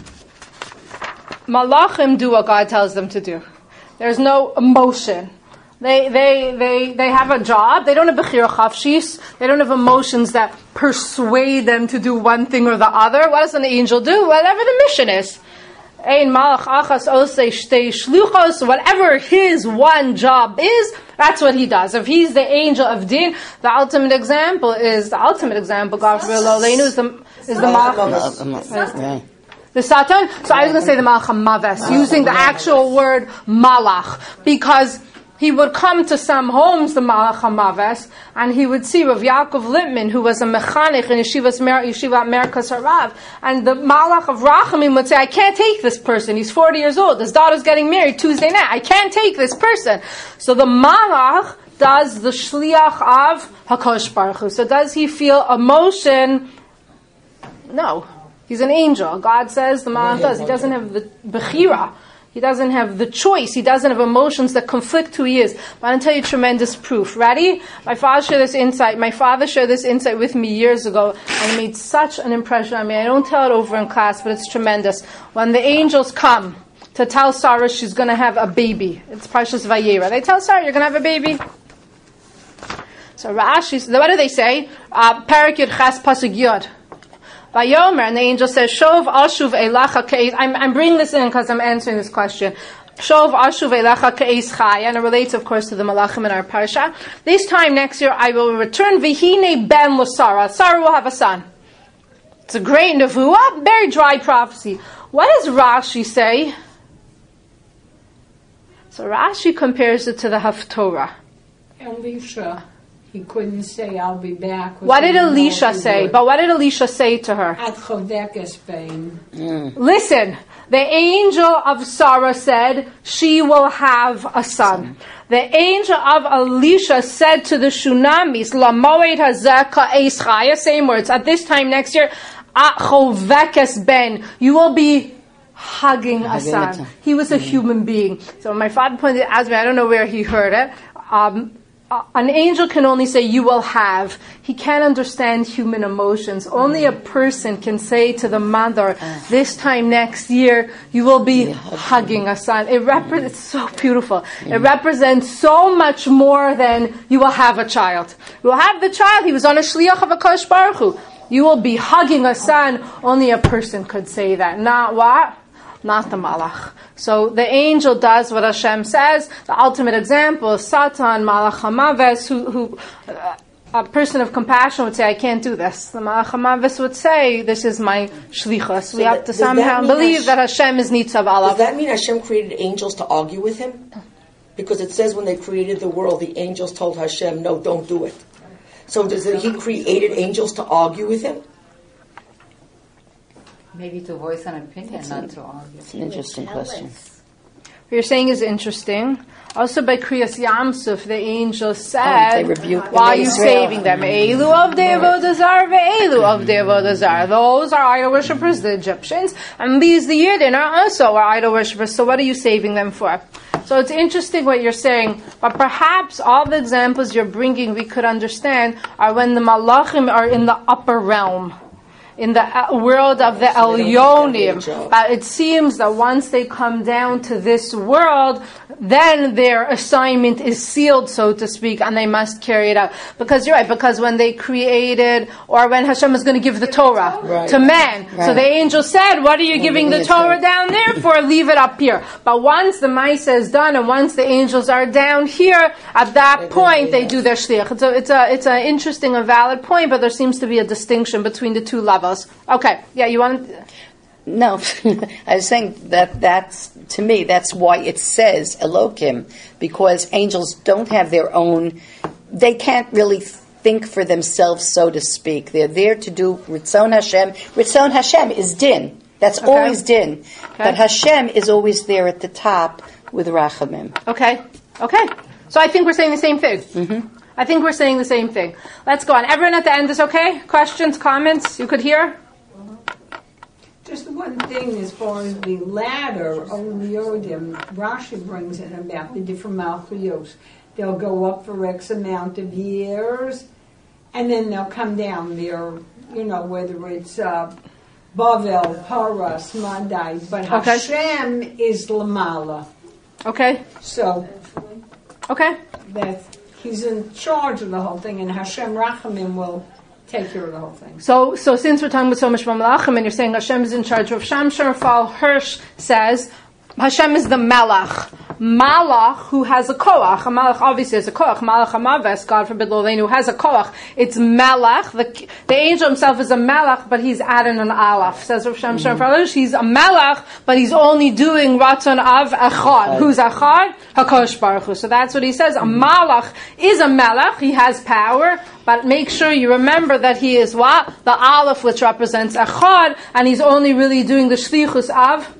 Speaker 2: Malachim do what God tells them to do. There's no emotion. They have a job. They don't have bechira chavshis. They don't have emotions that persuade them to do one thing or the other. What does an angel do? Whatever the mission is. Ein malach achas osei shtei shluchos. Whatever his one job is, that's what he does. If he's the angel of din, the ultimate example, God Leinu is the malach. The Satan. So I was going to say the malach hamaves, using the actual word malach, because he would come to some homes, the Malach HaMaves, and he would see Rav Yaakov Lippman, who was a mechanich in Yeshiva Merkas Harav, and the Malach of Rachamim would say, I can't take this person. He's 40 years old. His daughter's getting married Tuesday night. I can't take this person. So the Malach does the shliach of HaKadosh Baruch Hu. So does he feel emotion? No. He's an angel. God says the Malach does. He doesn't have the Bechira. He doesn't have the choice. He doesn't have emotions that conflict who he is. But I'm going to tell you tremendous proof. Ready? My father shared this insight with me years ago, and it made such an impression on me. I don't tell it over in class, but it's tremendous. When the angels come to tell Sarah she's going to have a baby, it's Parshas Vayera. They tell Sarah, you're going to have a baby. So Rashi, what do they say? Parak Yud Ches Pasuk Yud. Vayomer, and the angel says, Shov ashuv elacha ke'es. I'm bringing this in because I'm answering this question. Shov ashuv elacha ke'es chaya, and it relates, of course, to the malachim in our parsha. This time next year, I will return v'hine ben l'Sara. Sarah will have a son. It's a great nevuah, very dry prophecy. What does Rashi say? So Rashi compares it to the Haftorah.
Speaker 3: Elisha. He couldn't say, I'll be back.
Speaker 2: What did Elisha say? But what did Elisha say to her? Listen, the angel of Sarah said, she will have a son. The angel of Elisha said to the Shunamis, Lamoed hazeh ka'es chaya, same words, at this time next year, Achovekes ben, you will be hugging a son. He was a human being. So my father pointed out to me, I don't know where he heard it, an angel can only say, you will have. He can't understand human emotions. Only a person can say to the mother, this time next year, you will be hugging a son. It's so beautiful. It represents so much more than you will have a child. You will have the child. He was on a shliach of HaKadosh Baruch Hu. You will be hugging a son. Only a person could say that. Not what? Not the malach. So the angel does what Hashem says. The ultimate example is Satan, malach hamaves, who a person of compassion would say, I can't do this. The malach hamaves would say, this is my shlichus. We have to somehow believe that Hashem is nitzav alav.
Speaker 4: Does that mean Hashem created angels to argue with him? Because it says when they created the world, the angels told Hashem, no, don't do it. So he created angels to argue with him?
Speaker 5: Maybe to voice an opinion, not to argue.
Speaker 1: It's an interesting question.
Speaker 2: What you're saying is interesting. Also by Kriyas Yamsuf, the angel said, why are you saving them? Elu of the Avodah Zarah, ve'elu of the Avodah Zarah. Those are idol worshippers, the Egyptians, and these, the Yidden, are also idol worshippers. So what are you saving them for? So it's interesting what you're saying, but perhaps all the examples you're bringing we could understand are when the Malachim are in the upper realm, in the world of the Elyonim. But it seems that once they come down to this world, then their assignment is sealed, so to speak, and they must carry it out. Because you're right, because when they created, or when Hashem was going to give the Torah to man, so the angel said, what are you giving the Torah down there for? Leave it up here. But once the Maisa is done, and once the angels are down here, at that point they do their shliach. It's an interesting and valid point, but there seems to be a distinction between the two levels. Okay, yeah, you want...
Speaker 1: No, I was saying that's, to me, that's why it says Elokim, because angels don't have their own, they can't really think for themselves, so to speak. They're there to do Ritzon Hashem. Ritzon Hashem is din. That's always din. Okay. But Hashem is always there at the top with Rachamim.
Speaker 2: Okay. So I think we're saying the same thing. Mm-hmm. I think we're saying the same thing. Let's go on. Everyone at the end is okay? Questions, comments you could hear?
Speaker 3: Just one thing as far as the ladder of the Yodim, Rashi brings in about the different Malchuyos. They'll go up for X amount of years, and then they'll come down there, whether it's Bavel, Paras, Madai, but Hashem is Lamala.
Speaker 2: Okay.
Speaker 3: So, that he's in charge of the whole thing, and Hashem Rachamim will take care of the whole thing.
Speaker 2: So since we're talking about so much about Malachim, and you're saying Hashem is in charge of Shamshar Fal Hirsch says Hashem is the Malach. Malach who has a koach. A Malach obviously has a koach. Malach Hamaves, God forbid, who has a koach. It's Malach. The angel himself is a Malach, but he's adding an Aleph. Says Rav Shamshar Fal Hirsch, he's a Malach, but he's only doing Ratzon Av Echad. Who's Echad? HaKadosh Baruch Hu. So that's what he says. A Malach is a Malach. He has power. But make sure you remember that he is what? The Aleph, which represents Echad, and he's only really doing the Shlichus of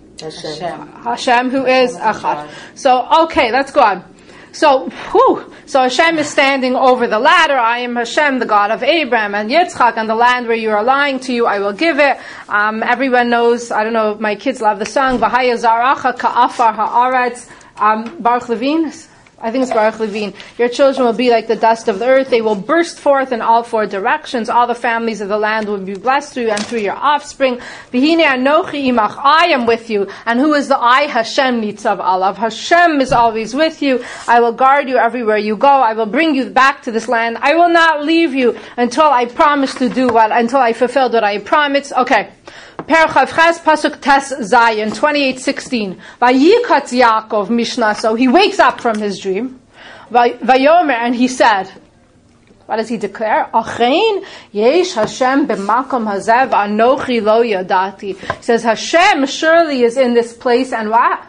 Speaker 2: Hashem, who is Echad. So, okay, let's go on. So Hashem is standing over the ladder. I am Hashem, the God of Abraham and Yitzchak, and the land where you are lying to you, I will give it. Everyone knows, I don't know if my kids love the song, V'haya zaracha ka'afar ha'aretz. Baruch Levine? I think it's Baruch Levine. Your children will be like the dust of the earth. They will burst forth in all four directions. All the families of the land will be blessed through you and through your offspring. V'hine anochi imach. I am with you. And who is the I? Hashem nitzav alav. Hashem is always with you. I will guard you everywhere you go. I will bring you back to this land. I will not leave you until I promise to do until I fulfilled what I promised. Okay. Perchav Ches Pasuk Tes Zayin 28:16. Vayikatz Yaakov Mishnah. So he wakes up from his dream. Vayomer, and he said, what does he declare? Achein yesh Hashem b'makom hazeh v'anochi lo yadati. He says Hashem surely is in this place, and what?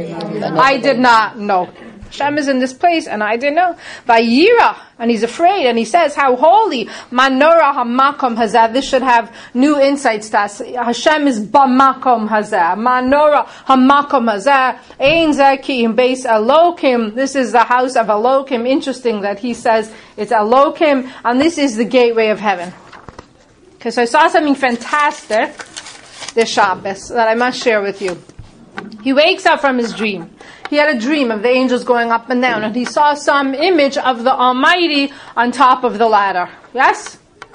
Speaker 2: I did not know. Hashem is in this place, and I didn't know. Vayira, and he's afraid, and he says, how holy. Manora hamakom hazeh. This should have new insights to us. Hashem is b'makom hazeh. Manora hamakom hazeh. Ein zeki im beis Elokim. This is the house of Elokim. Interesting that he says it's Elokim, and this is the gateway of heaven. Okay, so I saw something fantastic this Shabbos that I must share with you. He wakes up from his dream. He had a dream of the angels going up and down, and he saw some image of the Almighty on top of the ladder. Yes?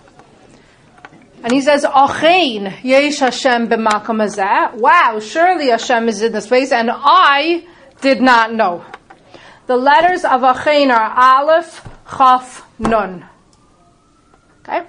Speaker 2: And he says, Achein yesh Hashem b'makom hazeh. Wow, surely Hashem is in this place, and I did not know. The letters of Achein are Aleph, Chaf, Nun. Okay?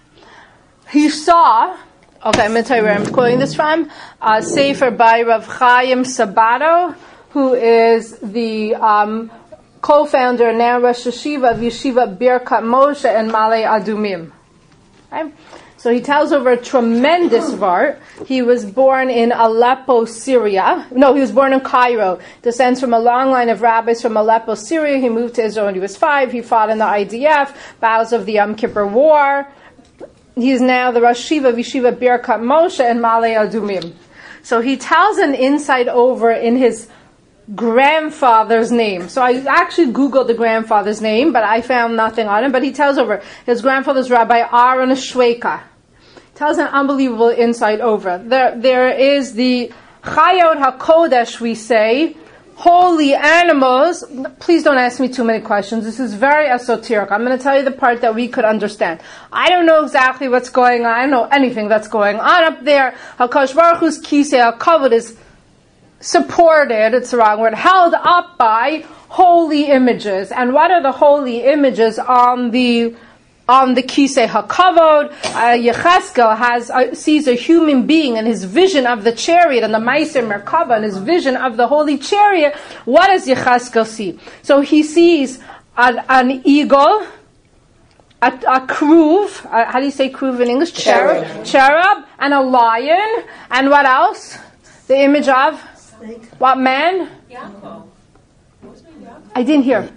Speaker 2: He saw, okay, I'm going to tell you where I'm quoting this from, Sefer by Rav Chaim Sabato, who is the co-founder and now Rosh Hashiva of Yeshiva Birkat Moshe and Male Adumim. Okay? So he tells over a tremendous vart. He was born in Aleppo, Syria. No, he was born in Cairo. Descends from a long line of rabbis from Aleppo, Syria. He moved to Israel when he was 5. He fought in the IDF, battles of the Yom Kippur War. He is now the Rosh Hashiva of Yeshiva Birkat Moshe and Male Adumim. So he tells an insight over in his grandfather's name. So I actually Googled the grandfather's name, but I found nothing on him. But he tells over his grandfather's Rabbi Aaron Shweka. Tells an unbelievable insight over. There is the Chayot HaKodesh, we say, holy animals. Please don't ask me too many questions. This is very esoteric. I'm going to tell you the part that we could understand. I don't know exactly what's going on. I don't know anything that's going on up there. HaKadosh Baruch Hu's Kisei HaKavod is supported, it's the wrong word, held up by holy images. And what are the holy images on the Kisei HaKavod? Yecheskel sees a human being, and his vision of the chariot and the Meiser Merkava and his vision of the holy chariot. What does Yecheskel see? So he sees an eagle a kruv, how do you say kruv in English? Cherub, and a lion, and what else? The image of? What man?
Speaker 6: Yaakov.
Speaker 2: I didn't hear.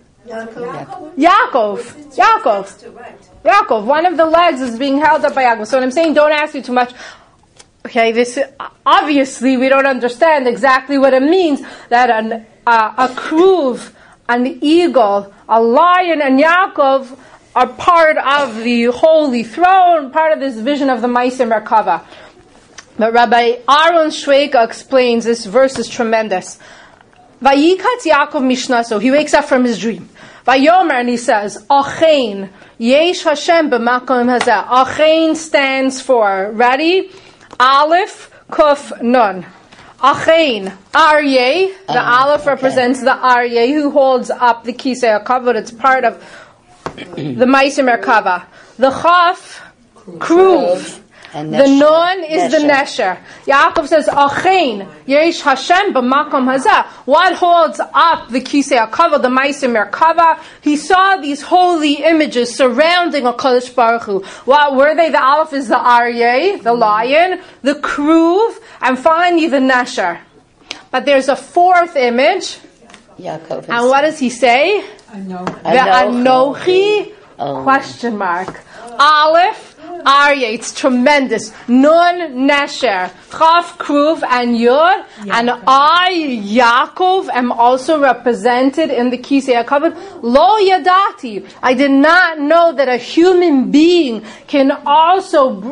Speaker 2: Yaakov. One of the legs is being held up by Yaakov. So what I'm saying, don't ask me too much. Okay, this obviously we don't understand exactly what it means that a kruv, an eagle, a lion, and Yaakov are part of the holy throne, part of this vision of the Ma'aser Merkava. But Rabbi Aaron Shweka explains this verse is tremendous. Vayikatz Yaakov Mishnaso. He wakes up from his dream. Vayomer, and he says, Achein, Yesh Hashem b'makom hazeh. Achein stands for, ready? Aleph, Kuf, Nun. Achein, Aryeh. The Aleph represents the Aryeh who holds up the Kisei HaKavod. It's part of the Ma'aser Merkava. The Chaf, Kruv.
Speaker 1: And
Speaker 2: the Nun is the Nesher. Yaakov says, Achein, Yesh Hashem b'makom hazeh. What holds up the Kisei HaKavod, the Ma'aser Merkava? He saw these holy images surrounding HaKadosh Baruch Hu. What were they? The Aleph is the Aryeh, the lion, the Kruv, and finally the Nesher. But there's a fourth image.
Speaker 1: Yaakov.
Speaker 2: And what does he say? The Anochi, question mark. Aleph, Aryeh, it's tremendous. Nun, Nesher, Chaf, Kruv, and Yud. And I, Yaakov, am also represented in the Kisei HaKavod. Lo Yadati. I did not know that a human being can also,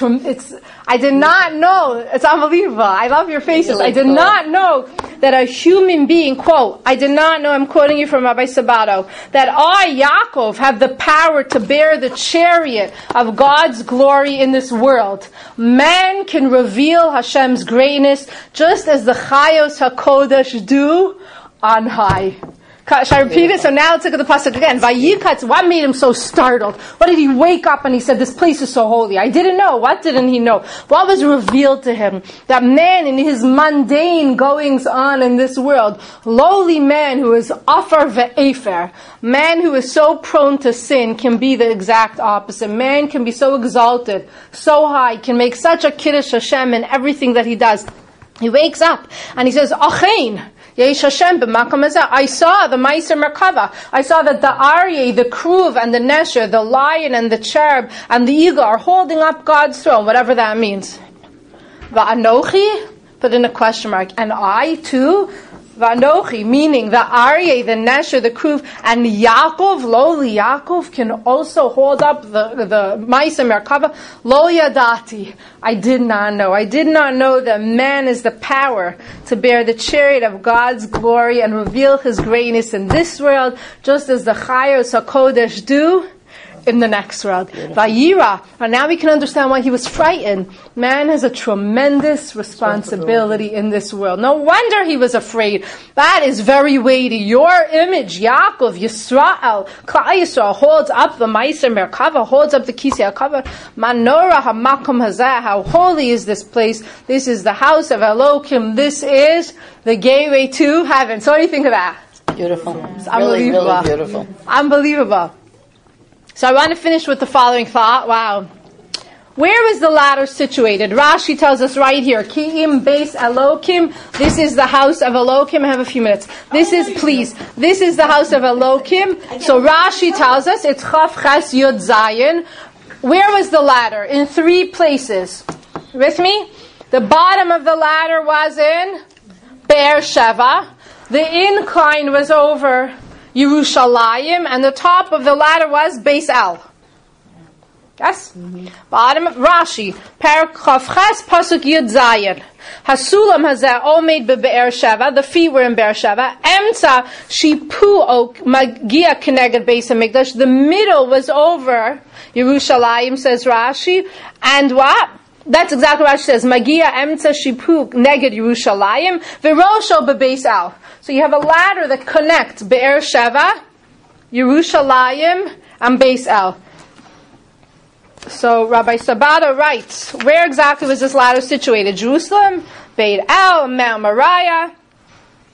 Speaker 2: I did not know, it's unbelievable. I love your faces. Really I did not know that a human being, quote, I did not know, I'm quoting you from Rabbi Sabato, that I, Yaakov, have the power to bear the chariot of God's glory in this world. Man can reveal Hashem's greatness just as the Chayos HaKodesh do on high. Should I repeat it? So now let's look at the pasuk again. Vayikatz, what made him so startled? What did he wake up and he said, this place is so holy? I didn't know. What didn't he know? What was revealed to him? That man in his mundane goings on in this world, lowly man who is afar ve'efer, man who is so prone to sin, can be the exact opposite. Man can be so exalted, so high, can make such a kiddush Hashem in everything that he does. He wakes up and he says, Achein, Yesh Hashem b'makom hazeh. I saw the Ma'aser Merkava. I saw that the Aryeh, the Kruv, and the Nesher, the lion and the cherub and the eagle are holding up God's throne, whatever that means. Va'anochi, put in a question mark. And I too, Va'anochi, meaning the Aryeh, the Nesher, the Kruv, and Yaakov, lowly Yaakov, can also hold up the Ma'aser Merkava. Lo Yadati. I did not know. I did not know that man is the power to bear the chariot of God's glory and reveal His greatness in this world, just as the Chayos HaKodesh do in the next world. Vayira. And now we can understand why he was frightened. Man has a tremendous responsibility in this world. No wonder he was afraid. That is very weighty. Your image, Yaakov, Yisrael, Klal Yisrael, holds up the Ma'aser Merkava, holds up the Kisei HaKavod. Manora hamakom hazeh. How holy is this place? This is the house of Elohim. This is the gateway to heaven. So what do you think of that?
Speaker 1: Beautiful.
Speaker 2: It's unbelievable.
Speaker 1: Really beautiful.
Speaker 2: Unbelievable. So I want to finish with the following thought. Wow. Where was the ladder situated? Rashi tells us right here. Ki'im beis Elokim. This is the house of Elokim. I have a few minutes. This is the house of Elokim. So Rashi tells us it's Chaf Ches Yud Zayin. Where was the ladder? In 3 places. With me? The bottom of the ladder was in Be'er Sheva. The incline was over Yerushalayim, and the top of the ladder was Beis El. Yes? Bottom of Rashi. Parak Chaf Ches Pasuk Yud Zayin. Hasulam hazeh omed be'er Sheva. The feet were in Be'er Sheva. Emtza shipu magia keneged Beis Hamikdash. The middle was over Yerushalayim, says Rashi. And what? That's exactly what Rashi says. Magia emtza shipu neged Yerushalayim. V'rosho be'Beis El. So you have a ladder that connects Be'er Sheva, Yerushalayim, and Beis El. So Rabbi Sabato writes, where exactly was this ladder situated? Jerusalem, Beit El, Mount Moriah.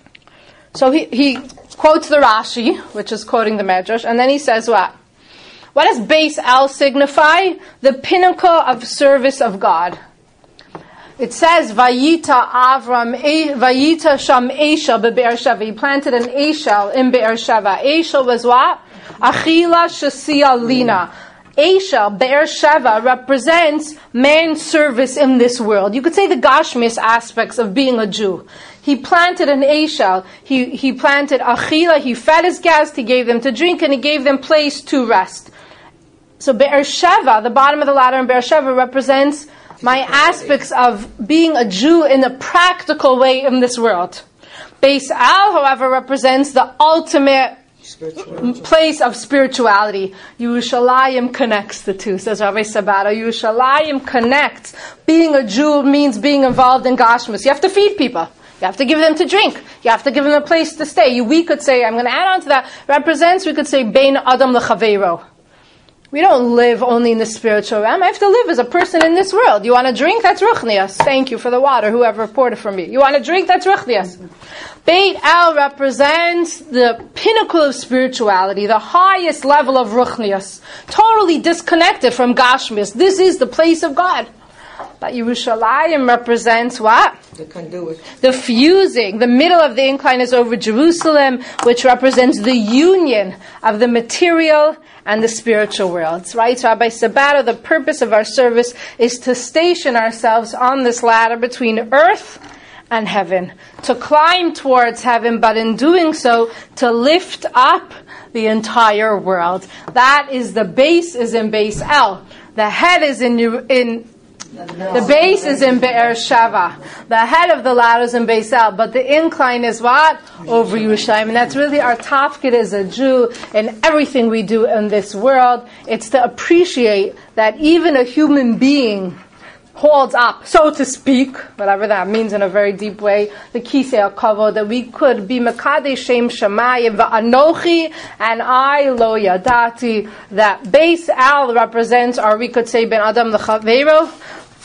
Speaker 2: So he quotes the Rashi, which is quoting the Medrash, and then he says what? What does Beis El signify? The pinnacle of service of God. It says, Vayita Avram, Vayita Sham Eshel be'Be'er Sheva. He planted an Eshel in Be'er Sheva. Eshel was what? Achila Shasia Lina. Eshel, Be'er Sheva, represents man's service in this world. You could say the Gashmis aspects of being a Jew. He planted an Eshel. He planted Achila. He fed his guests. He gave them to drink, and he gave them place to rest. So Be'er Sheva, the bottom of the ladder in Be'er Sheva, represents my aspects of being a Jew in a practical way in this world. Beis El, however, represents the ultimate place of spirituality. Yerushalayim connects the two, says Rabbi Sabato. Yerushalayim connects. Being a Jew means being involved in Gashmus. You have to feed people. You have to give them to drink. You have to give them a place to stay. We could say, I'm going to add on to that, we could say, Bein Adam L'Chaveiro. We don't live only in the spiritual realm. I have to live as a person in this world. You want a drink? That's ruchnias. Thank you for the water, whoever poured it for me. You want a drink? That's ruchnias. Beit El represents the pinnacle of spirituality, the highest level of ruchnias. Totally disconnected from Gashmis. This is the place of God. But Yerushalayim represents what?
Speaker 4: The conduit.
Speaker 2: The fusing. The middle of the incline is over Jerusalem, which represents the union of the material and the spiritual worlds, right? So Rabbi Sabato, the purpose of our service is to station ourselves on this ladder between earth and heaven, to climb towards heaven, but in doing so, to lift up the entire world. That is, the base is in Beis El. The head is the base is in Be'er Sheva. The head of the ladder is in Beis El, but the incline is what? Over Yerushalayim. And that's really our tafkid as a Jew in everything we do in this world. It's to appreciate that even a human being holds up, so to speak, whatever that means in a very deep way, the Kisei HaKavod, that we could be Mekadesh Shem Shamayim V'Anochi and I Lo Yadati, that Beis El represents, or we could say Ben Adam L'Chaveiro.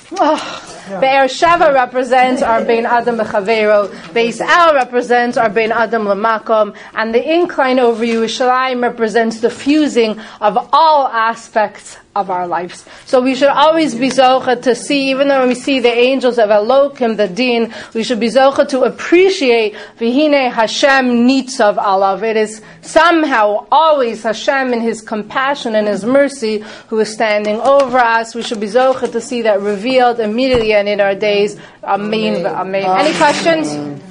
Speaker 2: Be'er Sheva represents our Bein Adam L'Chaveiro. Beis El represents our Bein Adam L'Makom. And the incline over Yerushalayim represents the fusing of all aspects of our lives. So we should always be zocha to see, even though when we see the angels of Elokim, the Din, we should be zocha to appreciate V'hine Hashem Nitzav Alav. It is somehow always Hashem in His compassion and His mercy who is standing over us. We should be zocha to see that revealed immediately and in our days. Amen. Amen. Any questions?